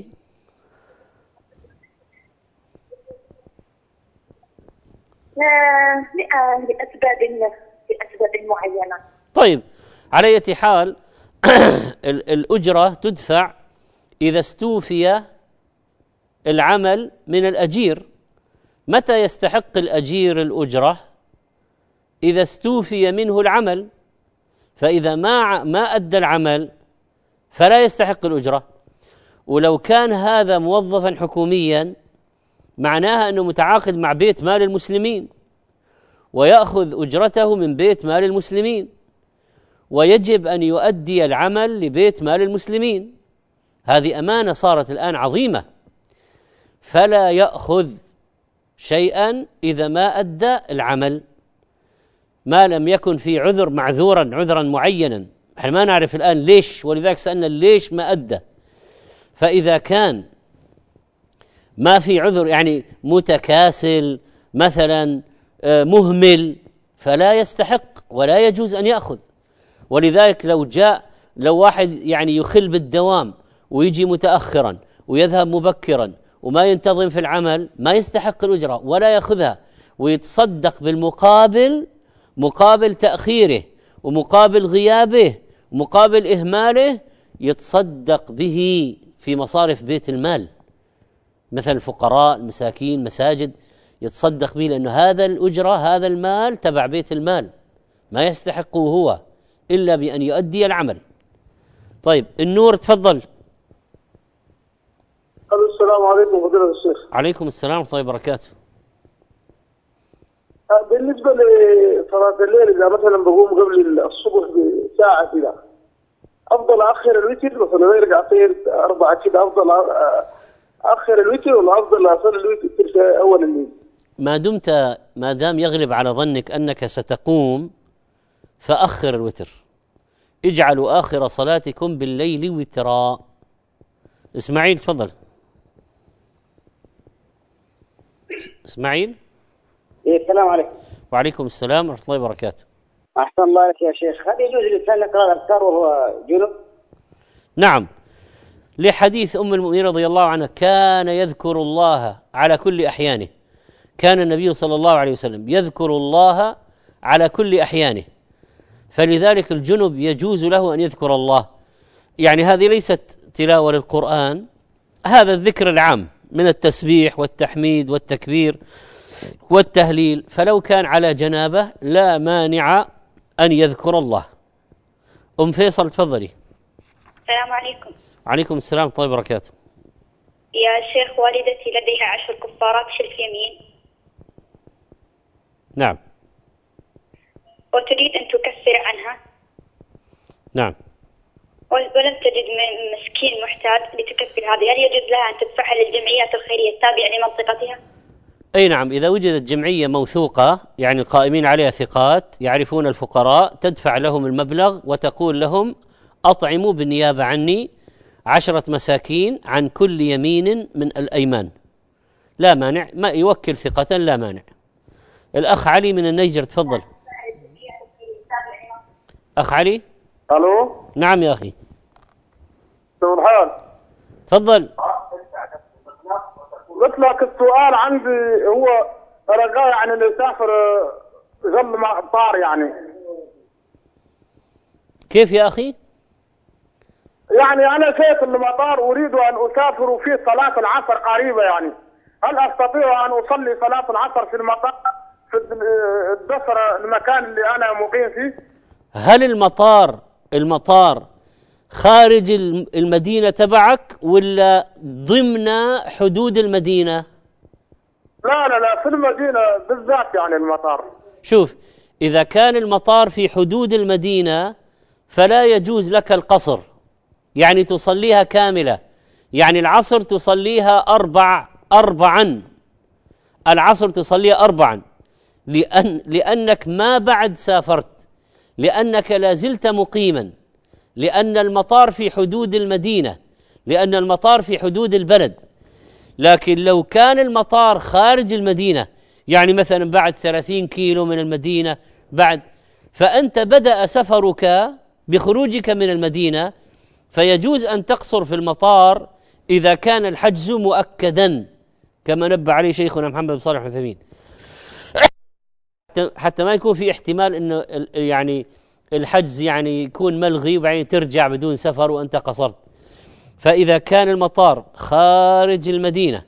لأسباب لأسباب معينة. طيب، على أي حال الأجرة تدفع إذا استوفي العمل من الأجير. متى يستحق الأجير الأجرة؟ إذا استوفي منه العمل، فإذا ما ما أدى العمل فلا يستحق الأجرة. ولو كان هذا موظفا حكوميا معناها أنه متعاقد مع بيت مال المسلمين ويأخذ أجرته من بيت مال المسلمين، ويجب أن يؤدي العمل لبيت مال المسلمين. هذه أمانة صارت الآن عظيمة، فلا يأخذ شيئا إذا ما أدى العمل، ما لم يكن في عذر معذورا عذرا معينا. احنا ما نعرف الآن ليش، ولذلك سألنا ليش ما أدى. فإذا كان ما في عذر، يعني متكاسل مثلا مهمل، فلا يستحق ولا يجوز أن يأخذ. ولذلك لو جاء لو واحد يعني يخل بالدوام ويجي متأخرا ويذهب مبكرا وما ينتظم في العمل ما يستحق الأجرة ولا يأخذها، ويتصدق بالمقابل، مقابل تأخيره ومقابل غيابه ومقابل إهماله، يتصدق به في مصارف بيت المال مثل الفقراء المساكين مساجد، يتصدق به، لأنه هذا الأجرة هذا المال تبع بيت المال ما يستحقه هو إلا بأن يؤدي العمل. طيب، النور تفضل. السلام عليكم فضيلة الشيخ. عليكم السلام ورحمة الله وبركاته. بالنسبة لصلاة الليل إذا مثلا بقوم قبل الصبح بساعة كده، أفضل أخر الوتر مثلا ركعتين أربعة كده، أفضل أخر الوتر ولا أفضل أصلي الوتر في أول الليل؟ ما دمت ما دام يغلب على ظنك أنك ستقوم فأخر الوتر. اجعلوا آخر صلاتكم بالليل وترا. إسماعيل تفضل. إسماعيل. إيه، السلام عليكم. وعليكم السلام ورحمة الله وبركاته. أحسن الله لك يا شيخ. هل يجوز للإنسان يقرأ الأذكار وهو جنب؟ نعم، لحديث أم المؤمنين رضي الله عنها كان يذكر الله على كل أحيانه. كان النبي صلى الله عليه وسلم يذكر الله على كل أحيانه، فلذلك الجنب يجوز له أن يذكر الله. يعني هذه ليست تلاوة للقرآن، هذا الذكر العام من التسبيح والتحميد والتكبير والتهليل، فلو كان على جنابه لا مانع أن يذكر الله. أم فيصل تفضلي. السلام عليكم. وعليكم السلام ورحمة الله وبركاته. يا شيخ، والدتي لديها عشر كفارات حلف يمين. نعم. وتريد أن تكفر عنها. نعم. ولم تجد مسكين محتاج لتكفر هذه، هل يجوز لها أن تدفعها للجمعيات الخيرية التابعة لمنطقتها؟ أي نعم، إذا وجدت جمعية موثوقة يعني القائمين عليها ثقات يعرفون الفقراء، تدفع لهم المبلغ وتقول لهم أطعموا بالنيابة عني عشرة مساكين عن كل يمين من الأيمان، لا مانع، ما يوكل ثقة لا مانع. الأخ علي من النيجر تفضل. أخ علي. الو. نعم يا أخي. سبحان. تفضل. قلت لك السؤال عندي هو رجاء يعني اللي يسافر جنب مطار يعني. كيف يا أخي؟ يعني أنا شايف المطار أريد أن أسافر وفي صلاة العصر قريبة يعني، هل أستطيع أن أصلي صلاة العصر في المطار في الدسر المكان اللي أنا مقيم فيه؟ هل المطار المطار خارج المدينة تبعك ولا ضمن حدود المدينة؟ لا لا لا في المدينة بالذات يعني المطار. شوف، إذا كان المطار في حدود المدينة فلا يجوز لك القصر، يعني تصليها كاملة، يعني العصر تصليها أربع أربعا العصر تصليها أربعا لأن لأنك ما بعد سافرت، لأنك لا زلت مقيما، لأن المطار في حدود المدينة، لأن المطار في حدود البلد. لكن لو كان المطار خارج المدينة، يعني مثلا بعد ثلاثين كيلو من المدينة بعد، فأنت بدأ سفرك بخروجك من المدينة، فيجوز أن تقصر في المطار إذا كان الحجز مؤكدا كما نبه عليه شيخنا محمد بن صالح العثيمين، حتى ما يكون في احتمال أنه يعني الحجز يعني يكون ملغي وبعدين ترجع بدون سفر وأنت قصرت. فإذا كان المطار خارج المدينة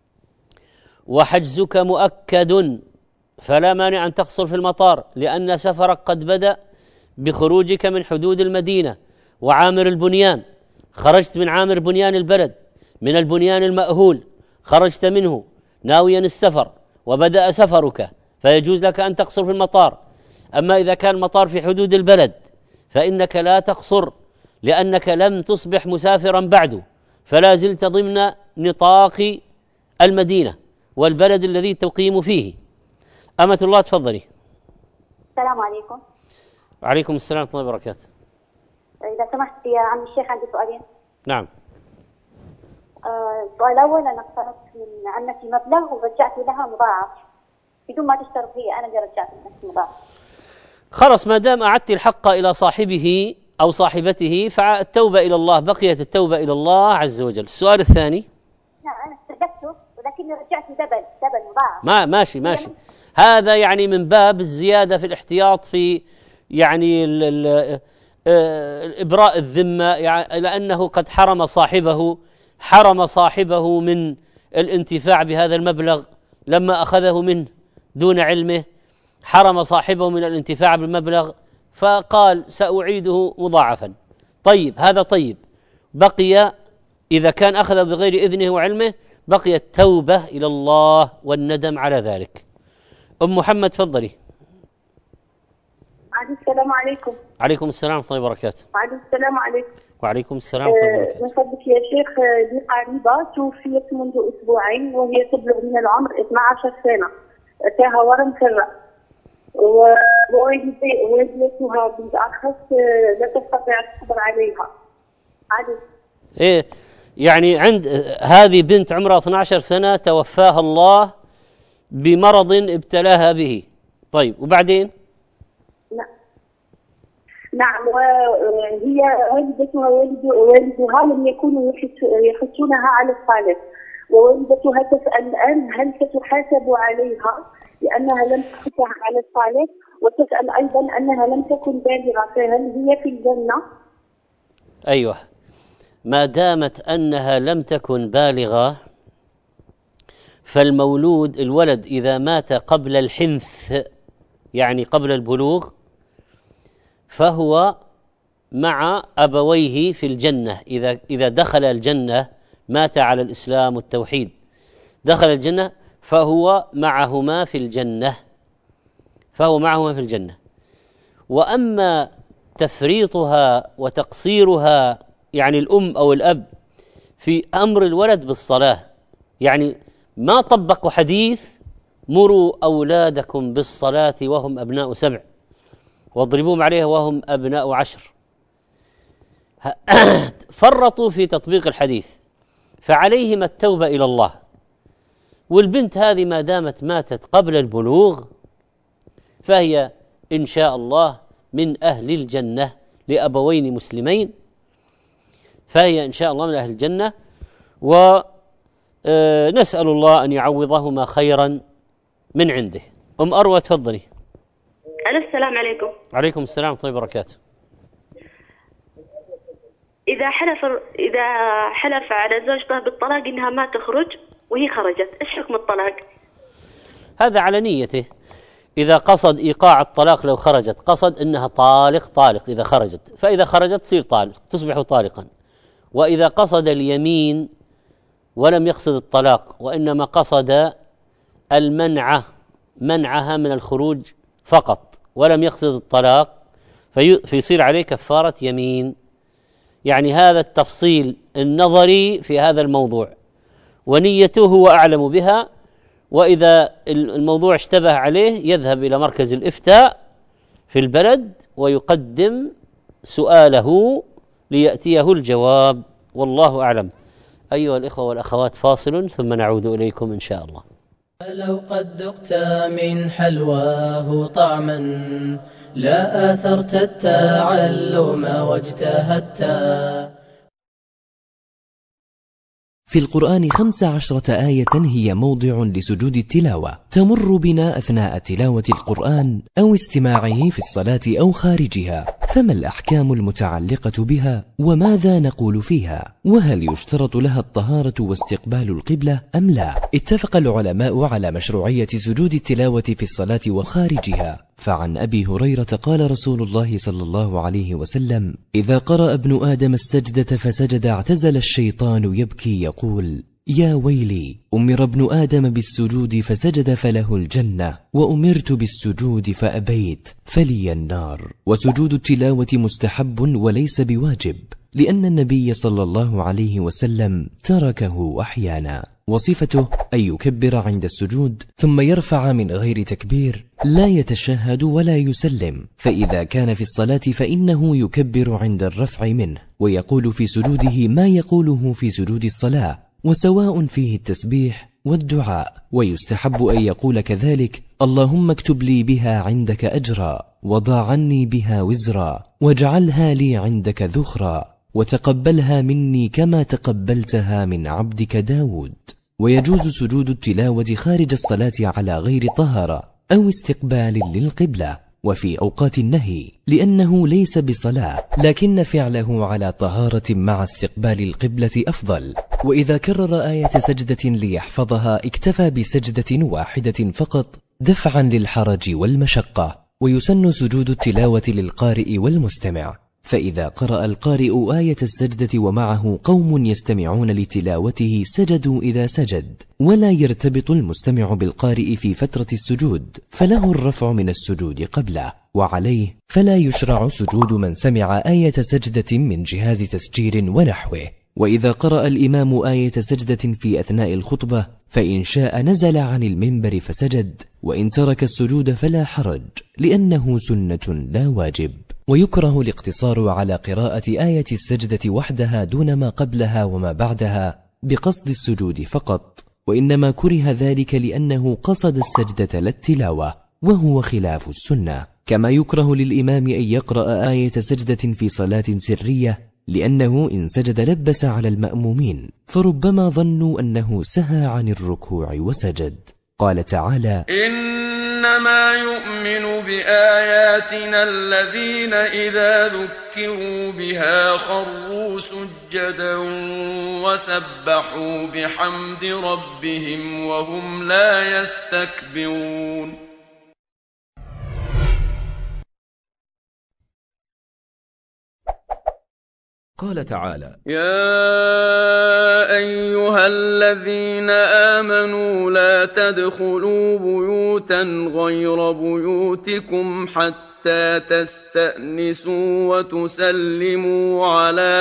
وحجزك مؤكد فلا مانع أن تقصر في المطار، لأن سفرك قد بدأ بخروجك من حدود المدينة وعامر البنيان، خرجت من عامر بنيان البلد، من البنيان المأهول خرجت منه ناويا السفر وبدأ سفرك، فيجوز لك أن تقصر في المطار. أما إذا كان المطار في حدود البلد فإنك لا تقصر، لأنك لم تصبح مسافرا بعد، فلا زلت ضمن نطاق المدينة والبلد الذي تقيم فيه. أمة الله تفضلي. السلام عليكم. وعليكم السلام ورحمة الله وبركاته. إذا سمحت يا عم الشيخ عندي سؤالين. نعم. آه، السؤال الأول، أنا اقترضت من عمتي مبلغ ورجعت لها مضاعف بدون ما تشترط هي، أنا اللي رجعت لها مضاعف. خلص، ما دام أعدت الحق إلى صاحبه أو صاحبته فالتوبة إلى الله، بقيت التوبة إلى الله عز وجل. السؤال الثاني. نعم، أنا استردته ولكني رجعت دبل دبل مضاعف. ما ماشي ماشي هذا يعني من باب الزيادة في الاحتياط في يعني ال ال إبراء الذمة، يعني لأنه قد حرم صاحبه حرم صاحبه من الانتفاع بهذا المبلغ لما أخذه منه دون علمه، حرم صاحبه من الانتفاع بالمبلغ فقال سأعيده مضاعفا. طيب، هذا طيب. بقي إذا كان أخذ بغير إذنه وعلمه بقي التوبة إلى الله والندم على ذلك. أم محمد تفضلي. السلام عليكم. عليكم السلام ورحمة الله وبركاته. وعليكم السلام عليكم. وعليكم السلام ورحمة الله وبركاته. من فضلك يا شيخ، لي قريبة توفيت منذ أسبوعين وهي تبلغ من العمر اثنتي عشرة سنة، فيها ورم في الرأس، ووالدتها بنت أخت لا تستطيع الصبر عليها. علي. إيه يعني عند هذه بنت عمرها اثنتي عشرة سنة توفاها الله بمرض ابتلاها به. طيب وبعدين؟ نعم، وهي والدتها ووالدها لم يكونوا يحثونها على الصلاة، ووالدتها تسأل الآن هل ستحاسب عليها لأنها لم تحثها على الصلاة، وتسأل أيضا أنها لم تكن بالغة، فهل هي في الجنة؟ أيوة، ما دامت أنها لم تكن بالغة فالمولود الولد إذا مات قبل الحنث يعني قبل البلوغ فهو مع أبويه في الجنة. إذا إذا دخل الجنة، مات على الإسلام والتوحيد، دخل الجنة فهو معهما في الجنة، فهو معهما في الجنة. وأما تفريطها وتقصيرها، يعني الأم أو الأب في أمر الولد بالصلاة، يعني ما طبقوا حديث مروا أولادكم بالصلاة وهم أبناء سبع واضربوهم عليها وهم أبناء عشر، فرطوا في تطبيق الحديث، فعليهم التوبة إلى الله. والبنت هذه ما دامت ماتت قبل البلوغ فهي إن شاء الله من أهل الجنة، لأبوين مسلمين، فهي إن شاء الله من أهل الجنة. ونسأل الله أن يعوضهما خيرا من عنده. أم أروى تفضلي. السلام عليكم. عليكم السلام ورحمة الله وبركاته. إذا حلف إذا حلف على زوجته بالطلاق إنها ما تخرج وهي خرجت، إيش حكم الطلاق؟ هذا على نيته. إذا قصد إيقاع الطلاق، لو خرجت قصد إنها طالق طالق إذا خرجت، فإذا خرجت تصير طالق، تصبح طالقا. وإذا قصد اليمين ولم يقصد الطلاق، وإنما قصد المنع منعها من الخروج فقط ولم يقصد الطلاق، في فيصير عليه كفارة يمين. يعني هذا التفصيل النظري في هذا الموضوع، ونيته هو أعلم بها. وإذا الموضوع اشتبه عليه يذهب إلى مركز الإفتاء في البلد ويقدم سؤاله ليأتيه الجواب، والله أعلم. أيها الإخوة والأخوات، فاصل ثم نعود إليكم إن شاء الله. لو قد ذقت من حلواه طعما، لا آثرت التعلم واجتهدت. في القرآن خمس عشرة آية هي موضع لسجود التلاوة تمر بنا أثناء تلاوة القرآن أو استماعه في الصلاة أو خارجها، فما الأحكام المتعلقة بها وماذا نقول فيها؟ وهل يشترط لها الطهارة واستقبال القبلة أم لا؟ اتفق العلماء على مشروعية سجود التلاوة في الصلاة وخارجها. فعن أبي هريرة قال رسول الله صلى الله عليه وسلم: إذا قرأ ابن آدم السجدة فسجد اعتزل الشيطان يبكي يقول: يا ويلي، أمر ابن آدم بالسجود فسجد فله الجنة، وأمرت بالسجود فأبيت فلي النار. وسجود التلاوة مستحب وليس بواجب، لأن النبي صلى الله عليه وسلم تركه أحيانا. وصفته أن يكبر عند السجود ثم يرفع من غير تكبير، لا يتشهد ولا يسلم. فإذا كان في الصلاة فإنه يكبر عند الرفع منه، ويقول في سجوده ما يقوله في سجود الصلاة، وسواء فيه التسبيح والدعاء. ويستحب أن يقول كذلك: اللهم اكتب لي بها عندك أجرا، وضع عني بها وزرا، واجعلها لي عندك ذخرا، وتقبلها مني كما تقبلتها من عبدك داود. ويجوز سجود التلاوة خارج الصلاة على غير طهارة أو استقبال للقبلة، وفي أوقات النهي، لأنه ليس بصلاة، لكن فعله على طهارة مع استقبال القبلة أفضل. وإذا كرر آية سجدة ليحفظها اكتفى بسجدة واحدة فقط دفعا للحرج والمشقة. ويسن سجود التلاوة للقارئ والمستمع، فإذا قرأ القارئ آية السجدة ومعه قوم يستمعون لتلاوته سجدوا إذا سجد، ولا يرتبط المستمع بالقارئ في فترة السجود، فله الرفع من السجود قبله. وعليه فلا يشرع سجود من سمع آية سجدة من جهاز تسجيل ونحوه. وإذا قرأ الإمام آية سجدة في أثناء الخطبة فإن شاء نزل عن المنبر فسجد، وإن ترك السجود فلا حرج، لأنه سنة لا واجب. ويكره الاقتصار على قراءة آية السجدة وحدها دون ما قبلها وما بعدها بقصد السجود فقط، وإنما كره ذلك لأنه قصد السجدة لا التلاوة، وهو خلاف السنة. كما يكره للإمام أن يقرأ آية سجدة في صلاة سرية، لأنه إن سجد لبس على المأمومين، فربما ظنوا أنه سهى عن الركوع وسجد. قال تعالى: إنما يؤمن بآياتنا الذين إذا ذكروا بها خروا سجدا وسبحوا بحمد ربهم وهم لا يستكبرون. قال تعالى: يا أيها الذين آمنوا لا تدخلوا بيوتا غير بيوتكم حتى تستأنسوا وتسلموا على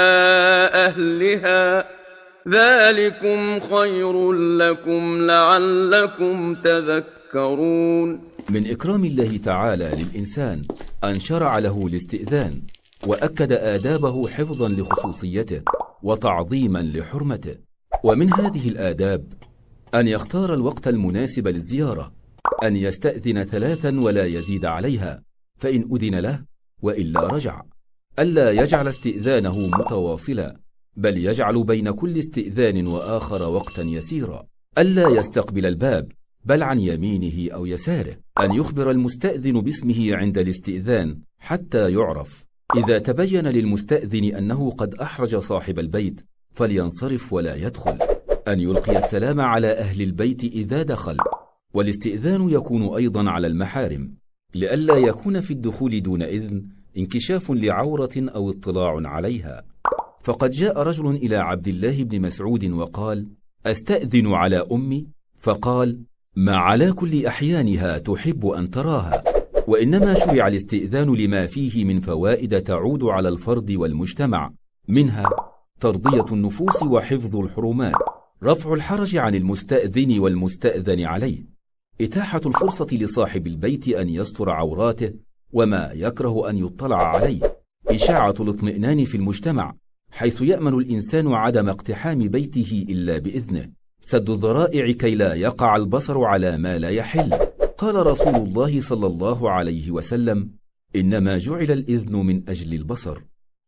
أهلها ذلكم خير لكم لعلكم تذكرون. من إكرام الله تعالى للإنسان أن شرع له الاستئذان، وأكد آدابه حفظا لخصوصيته وتعظيما لحرمته. ومن هذه الآداب أن يختار الوقت المناسب للزيارة، أن يستأذن ثلاثا ولا يزيد عليها فإن أذن له وإلا رجع، ألا يجعل استئذانه متواصلا، بل يجعل بين كل استئذان وآخر وقتا يسيرا، ألا يستقبل الباب بل عن يمينه أو يساره، أن يخبر المستأذن باسمه عند الاستئذان حتى يعرف. إذا تبين للمستأذن أنه قد أحرج صاحب البيت فلينصرف ولا يدخل، أن يلقي السلام على أهل البيت إذا دخل. والاستئذان يكون أيضا على المحارم، لئلا يكون في الدخول دون إذن انكشاف لعورة أو اطلاع عليها. فقد جاء رجل إلى عبد الله بن مسعود وقال: أستأذن على أمي، فقال: ما على كل أحيانها تحب أن تراها، وإنما شرع الاستئذان لما فيه من فوائد تعود على الفرد والمجتمع، منها ترضية النفوس وحفظ الحرمات، رفع الحرج عن المستأذن والمستأذن عليه، إتاحة الفرصة لصاحب البيت أن يستر عوراته وما يكره أن يطلع عليه، إشاعة الاطمئنان في المجتمع حيث يأمن الإنسان عدم اقتحام بيته إلا بإذنه، سد الذرائع كي لا يقع البصر على ما لا يحل. قال رسول الله صلى الله عليه وسلم: إنما جعل الإذن من أجل البصر.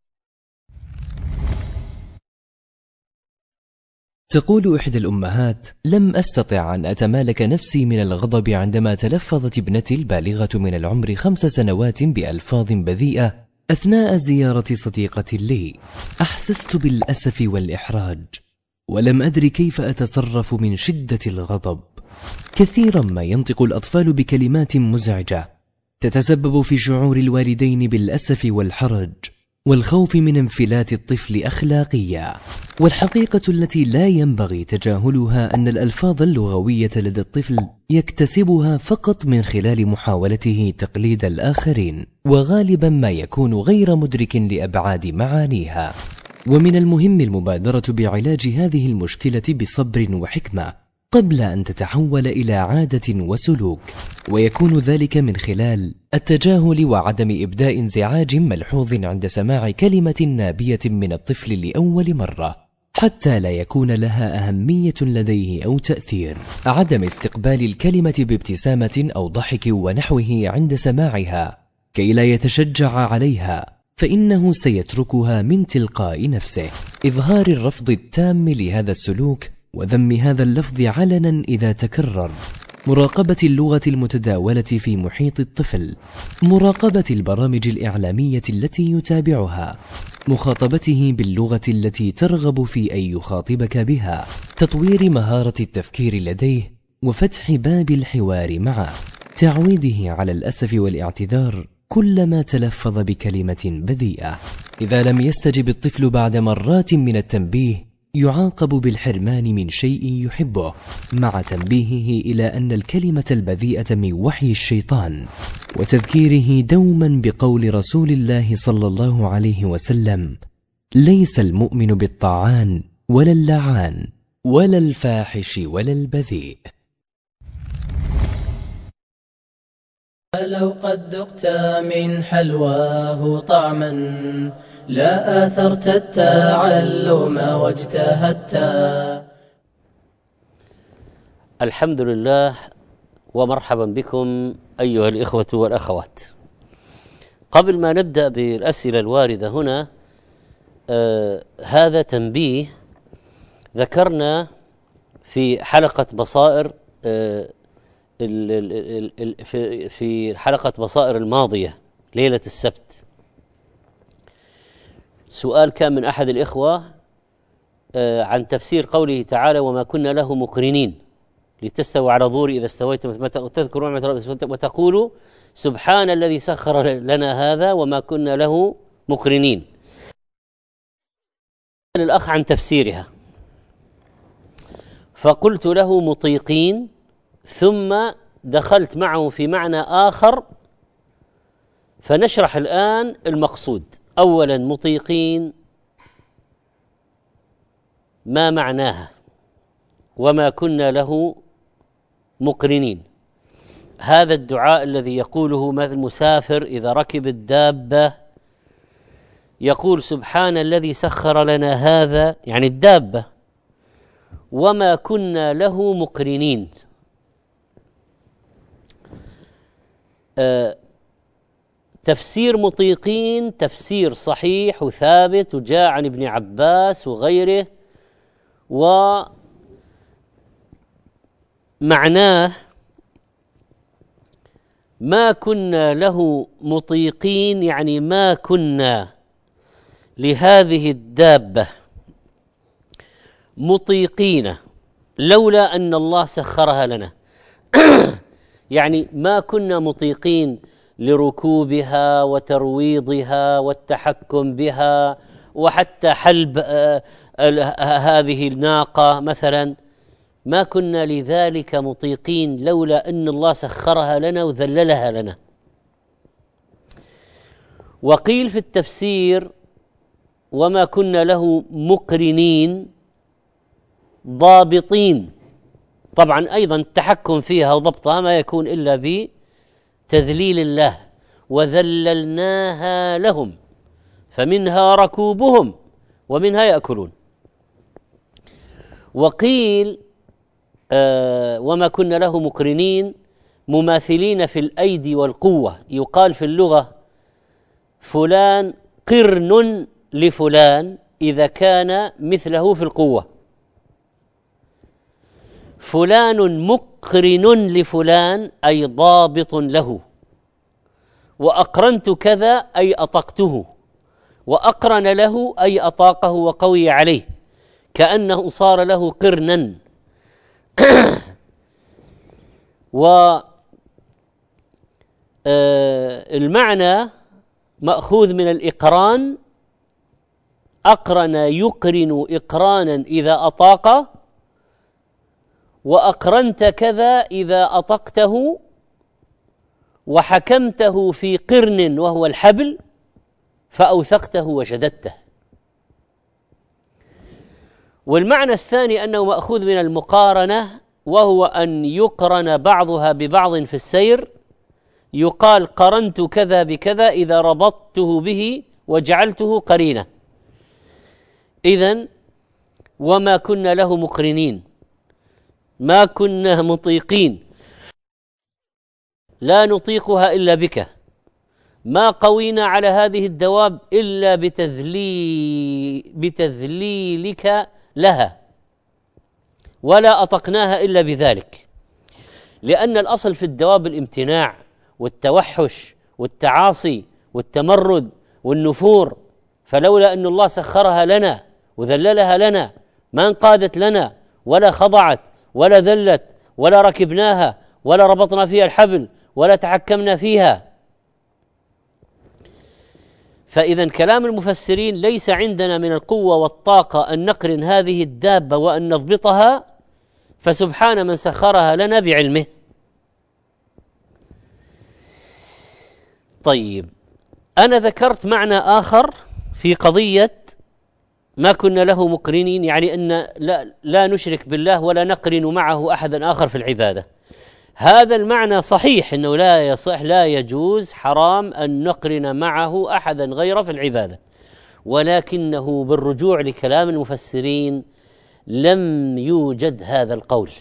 تقول إحدى الأمهات: لم أستطع أن أتمالك نفسي من الغضب عندما تلفظت ابنتي البالغة من العمر خمس سنوات بألفاظ بذيئة أثناء زيارة صديقة لي. أحسست بالأسف والإحراج، ولم أدر كيف أتصرف من شدة الغضب. كثيرا ما ينطق الأطفال بكلمات مزعجة تتسبب في شعور الوالدين بالأسف والحرج والخوف من انفلات الطفل أخلاقيا. والحقيقة التي لا ينبغي تجاهلها أن الألفاظ اللغوية لدى الطفل يكتسبها فقط من خلال محاولته تقليد الآخرين، وغالبا ما يكون غير مدرك لأبعاد معانيها. ومن المهم المبادرة بعلاج هذه المشكلة بصبر وحكمة قبل أن تتحول إلى عادة وسلوك، ويكون ذلك من خلال التجاهل وعدم إبداء انزعاج ملحوظ عند سماع كلمة نابية من الطفل لأول مرة حتى لا يكون لها أهمية لديه أو تأثير، عدم استقبال الكلمة بابتسامة أو ضحك ونحوه عند سماعها كي لا يتشجع عليها، فإنه سيتركها من تلقاء نفسه. إظهار الرفض التام لهذا السلوك وذم هذا اللفظ علنا إذا تكرر. مراقبة اللغة المتداولة في محيط الطفل، مراقبة البرامج الإعلامية التي يتابعها، مخاطبته باللغة التي ترغب في أن يخاطبك بها، تطوير مهارة التفكير لديه وفتح باب الحوار معه، تعويده على الأسف والاعتذار كلما تلفظ بكلمة بذيئة. إذا لم يستجب الطفل بعد مرات من التنبيه يعاقب بالحرمان من شيء يحبه، مع تنبيهه إلى أن الكلمة البذيئة من وحي الشيطان، وتذكيره دوما بقول رسول الله صلى الله عليه وسلم: ليس المؤمن بالطاعان ولا اللعان ولا الفاحش ولا البذيء. لو قد ذقت من حلواه طعما لا آثرت التعلم واجتهدت. الحمد لله ومرحبا بكم أيها الإخوة والأخوات. قبل ما نبدأ بالأسئلة الواردة هنا، آه هذا تنبيه ذكرنا في حلقة بصائر آه في في حلقة بصائر الماضية ليلة السبت. سؤال كان من أحد الإخوة عن تفسير قوله تعالى: وما كنا له مقرنين لتستووا على ظهور إذا استويتم وتذكروا وتقولوا سبحان الذي سخر لنا هذا وما كنا له مقرنين. الأخ عن تفسيرها، فقلت له مطيقين، ثم دخلت معه في معنى آخر، فنشرح الآن المقصود. أولا مطيقين ما معناها، وما كنا له مقرنين. هذا الدعاء الذي يقوله مثل المسافر إذا ركب الدابة، يقول سبحان الذي سخر لنا هذا، يعني الدابة، وما كنا له مقرنين. آه تفسير مطيقين تفسير صحيح وثابت وجاء عن ابن عباس وغيره، ومعناه ما كنا له مطيقين، يعني ما كنا لهذه الدابة مطيقين لولا أن الله سخرها لنا. يعني ما كنا مطيقين لركوبها وترويضها والتحكم بها، وحتى حلب هذه الناقة مثلا، ما كنا لذلك مطيقين لولا أن الله سخرها لنا وذللها لنا. وقيل في التفسير وما كنا له مقرنين ضابطين، طبعا أيضا التحكم فيها وضبطها ما يكون إلا بتذليل الله، وذللناها لهم فمنها ركوبهم ومنها يأكلون. وقيل آه وما كنا له مقرنين مماثلين في الأيدي والقوة، يقال في اللغة فلان قرن لفلان إذا كان مثله في القوة، فلان مقرن لفلان أي ضابط له، وأقرنت كذا أي أطقته، وأقرن له أي أطاقه وقوي عليه، كأنه صار له قرنا. والمعنى مأخوذ من الإقران، أقرن يقرن إقرانا إذا أطاق، وأقرنت كذا إذا أطقته، وحكمته في قرن وهو الحبل فأوثقته وشددته. والمعنى الثاني أنه مأخوذ من المقارنة، وهو أن يقرن بعضها ببعض في السير، يقال قرنت كذا بكذا إذا ربطته به وجعلته قرينة. إذن وما كنا له مقرنين، ما كنا مطيقين، لا نطيقها إلا بك، ما قوينا على هذه الدواب إلا بتذليل بتذليلك لها، ولا أطقناها إلا بذلك، لأن الأصل في الدواب الامتناع والتوحش والتعاصي والتمرد والنفور، فلولا أن الله سخرها لنا وذللها لنا ما انقادت لنا ولا خضعت ولا ذلت ولا ركبناها ولا ربطنا فيها الحبل ولا تحكمنا فيها. فإذا كلام المفسرين ليس عندنا من القوة والطاقة أن نقرن هذه الدابة وأن نضبطها، فسبحان من سخرها لنا بعلمه. طيب، أنا ذكرت معنى آخر في قضية ما كنا له مقرنين، يعني أن لا, لا نشرك بالله ولا نقرن معه أحدا آخر في العبادة. هذا المعنى صحيح، أنه لا يصح، لا يجوز، حرام أن نقرن معه أحدا غيره في العبادة، ولكنه بالرجوع لكلام المفسرين لم يوجد هذا القول،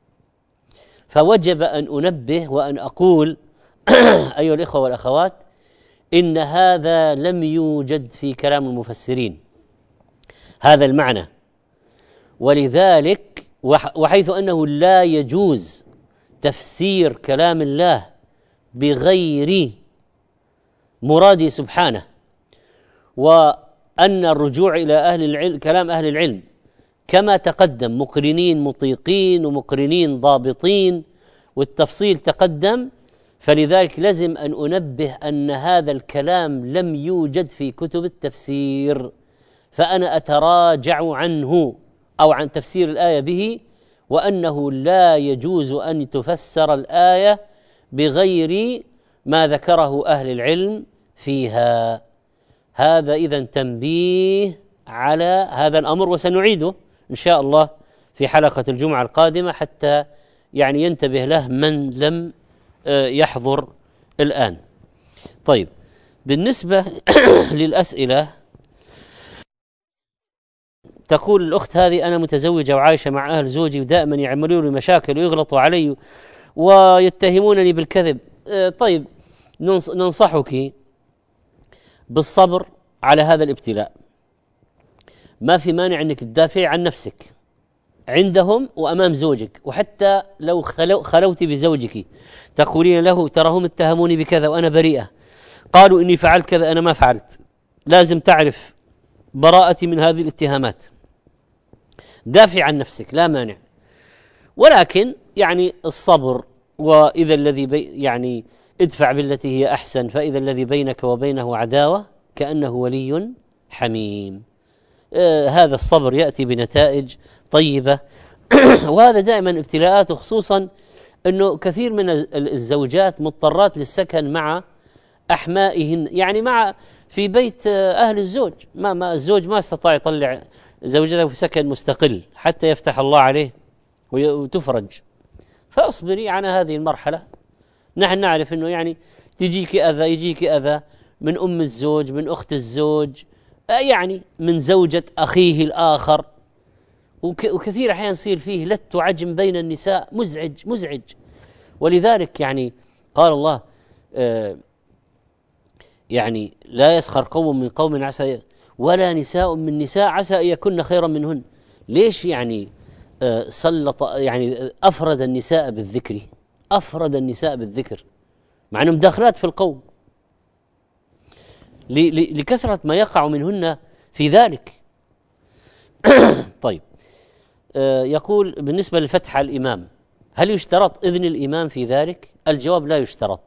فوجب أن أنبه وأن أقول أيها الإخوة والأخوات إن هذا لم يوجد في كلام المفسرين هذا المعنى. ولذلك وحيث أنه لا يجوز تفسير كلام الله بغير مراده سبحانه، وأن الرجوع إلى أهل العلم كلام أهل العلم كما تقدم، مقرنين مطيقين ومقرنين ضابطين، والتفصيل تقدم، فلذلك لازم أن أنبه أن هذا الكلام لم يوجد في كتب التفسير، فأنا أتراجع عنه أو عن تفسير الآية به، وأنه لا يجوز أن تفسر الآية بغير ما ذكره أهل العلم فيها. هذا إذن تنبيه على هذا الأمر، وسنعيده إن شاء الله في حلقة الجمعة القادمة حتى يعني ينتبه له من لم يحضر الآن. طيب، بالنسبة للأسئلة، تقول الأخت هذه: أنا متزوجة وعايشة مع أهل زوجي ودائما يعملون لي مشاكل ويغلطوا علي ويتهمونني بالكذب. طيب، ننصحك بالصبر على هذا الابتلاء. ما في مانع أنك تدافع عن نفسك عندهم وأمام زوجك، وحتى لو خلو خلوت بزوجك تقولين له: تراهم اتهموني بكذا وأنا بريئة، قالوا إني فعلت كذا أنا ما فعلت، لازم تعرف براءتي من هذه الاتهامات. دافع عن نفسك لا مانع، ولكن يعني الصبر. وإذا الذي بي يعني ادفع بالتي هي أحسن فإذا الذي بينك وبينه عداوة كأنه ولي حميم. آه هذا الصبر يأتي بنتائج طيبة. وهذا دائما ابتلاءات، خصوصا أنه كثير من الزوجات مضطرات للسكن مع أحمائهن، يعني مع في بيت أهل الزوج، ما, ما الزوج ما استطاع يطلع زوجته في سكن مستقل حتى يفتح الله عليه وتفرج. فاصبري على هذه المرحلة. نحن نعرف أنه يعني تجيك أذى يجيك أذى من أم الزوج، من أخت الزوج، يعني من زوجة أخيه الآخر، وكثير أحيان يصير فيه لت وعجم بين النساء مزعج مزعج. ولذلك يعني قال الله آه يعني: لا يسخر قوم من قوم عسى ولا نساء من نساء عسى أن يكن خيرا منهن. ليش يعني آه سلط يعني أفرد النساء بالذكر، أفرد النساء بالذكر مع أنهم داخلات في القوم، لكثرة ما يقع منهن في ذلك. طيب، آه يقول: بالنسبة للفتح على الإمام، هل يشترط إذن الإمام في ذلك؟ الجواب: لا يشترط.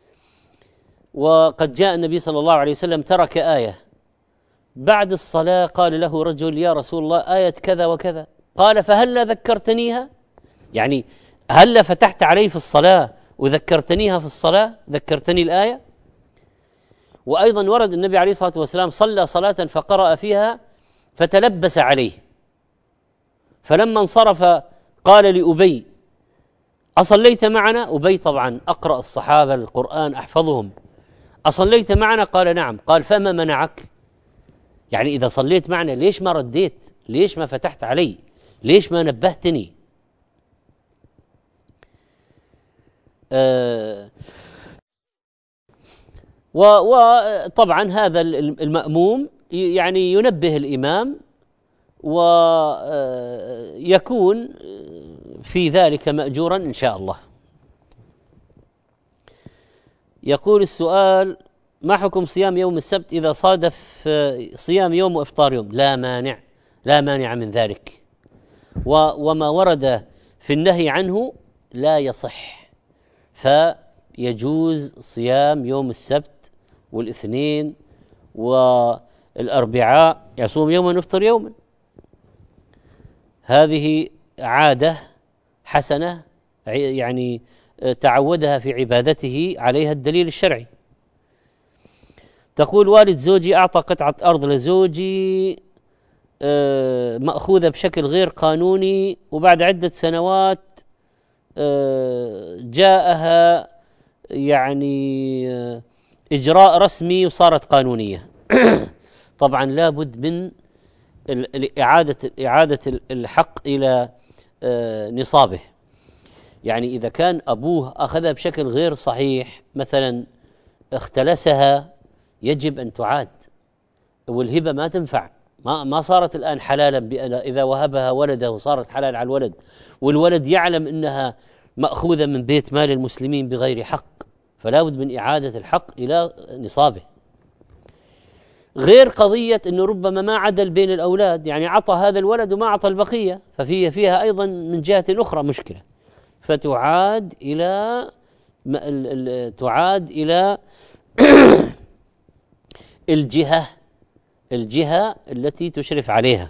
وقد جاء النبي صلى الله عليه وسلم ترك آية بعد الصلاة، قال له رجل: يا رسول الله آية كذا وكذا، قال: فهلا ذكرتنيها؟ يعني هلا فتحت علي في الصلاة وذكرتنيها في الصلاة، ذكرتني الآية. وأيضا ورد النبي عليه الصلاة والسلام صلى صلاة فقرأ فيها فتلبس عليه، فلما انصرف قال لأبي: أصليت معنا؟ أبي طبعا أقرأ الصحابة القرآن أحفظهم. أصليت معنا؟ قال: نعم. قال: فما منعك؟ يعني إذا صليت معنا ليش ما رديت؟ ليش ما فتحت علي؟ ليش ما نبهتني؟ آه وطبعا هذا المأموم يعني ينبه الإمام ويكون في ذلك مأجورا إن شاء الله. يقول السؤال: ما حكم صيام يوم السبت إذا صادف صيام يوم وإفطار يوم؟ لا مانع، لا مانع من ذلك، وما ورد في النهي عنه لا يصح، فيجوز صيام يوم السبت والاثنين والأربعاء، يصوم يوما ويفطر يوما. هذه عادة حسنة يعني تعودها في عبادته، عليها الدليل الشرعي. تقول: والد زوجي أعطى قطعة أرض لزوجي مأخوذة بشكل غير قانوني، وبعد عدة سنوات جاءها يعني إجراء رسمي وصارت قانونية. طبعا لابد من إعادة إعادة الحق إلى نصابه. يعني إذا كان أبوه أخذها بشكل غير صحيح، مثلا اختلسها، يجب أن تعاد، والهبة ما تنفع، ما ما صارت الآن حلالا. إذا وهبها ولده صارت حلال على الولد، والولد يعلم أنها مأخوذة من بيت مال المسلمين بغير حق، فلا بد من إعادة الحق إلى نصابه. غير قضية أنه ربما ما عدل بين الأولاد، يعني عطى هذا الولد وما عطى البقية، ففيها فيها أيضا من جهة أخرى مشكلة، فتعاد إلى تعاد إلى الجهة الجهة التي تشرف عليها.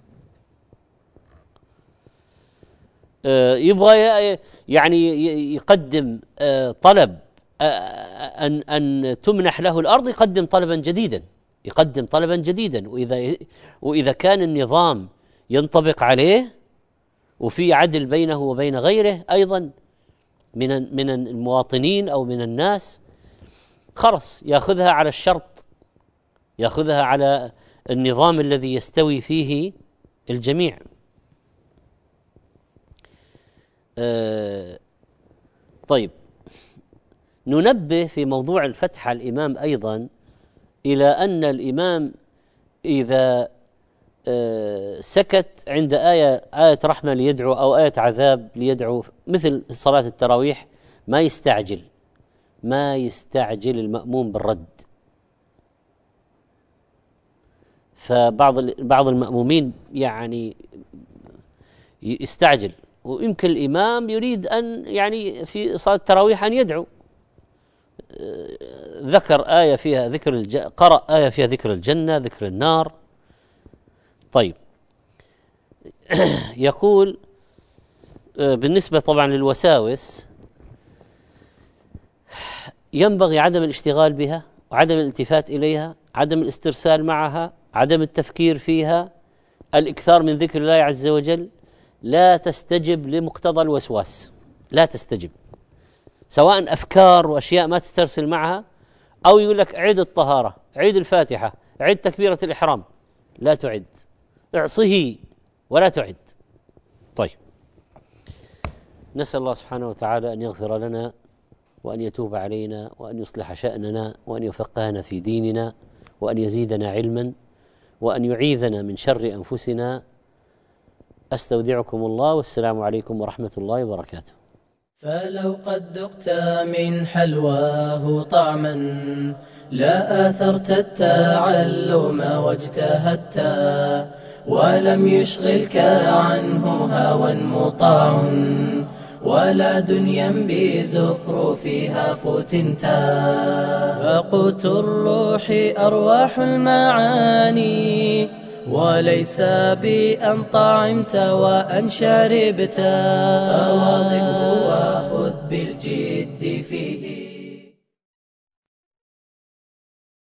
يبغى يعني يقدم طلب أن أن تمنح له الأرض، يقدم طلبا جديدا، يقدم طلبا جديدا. وإذا وإذا كان النظام ينطبق عليه وفي عدل بينه وبين غيره أيضا من من المواطنين أو من الناس، خلص يأخذها على الشرط، يأخذها على النظام الذي يستوي فيه الجميع. آه طيب، ننبه في موضوع الفتح على الإمام أيضا إلى أن الإمام إذا آه سكت عند آية آية رحمة ليدعو أو آية عذاب ليدعو مثل صلاة التراويح، ما يستعجل ما يستعجل المأموم بالرد. فبعض بعض المأمومين يعني يستعجل، ويمكن الإمام يريد أن يعني في صلاة التراويح أن يدعو، ذكر آية فيها ذكر الج... قرأ آية فيها ذكر الجنة، ذكر النار. طيب يقول بالنسبة طبعا للوساوس ينبغي عدم الاشتغال بها وعدم الالتفات إليها، عدم الاسترسال معها، عدم التفكير فيها، الإكثار من ذكر الله عز وجل. لا تستجب لمقتضى الوسواس، لا تستجب، سواء أفكار وأشياء ما تسترسل معها، أو يقول لك عيد الطهارة، عيد الفاتحة، عيد تكبيرة الإحرام، لا تعد، اعصه ولا تعد. طيب، نسأل الله سبحانه وتعالى أن يغفر لنا وأن يتوب علينا وأن يصلح شأننا وأن يفقهنا في ديننا وأن يزيدنا علما وأن يعيذنا من شر أنفسنا. أستودعكم الله، والسلام عليكم ورحمة الله وبركاته. فلو قد ذقت من حلواه طعما لا آثرت التعلم واجتهدت، ولم يشغلك عنه هوى مطاع ولا دنيا بزخرفها فتنتا. فقوت الروح أرواح المعاني، وليس بأن طعمت وأن شربت. فواظبه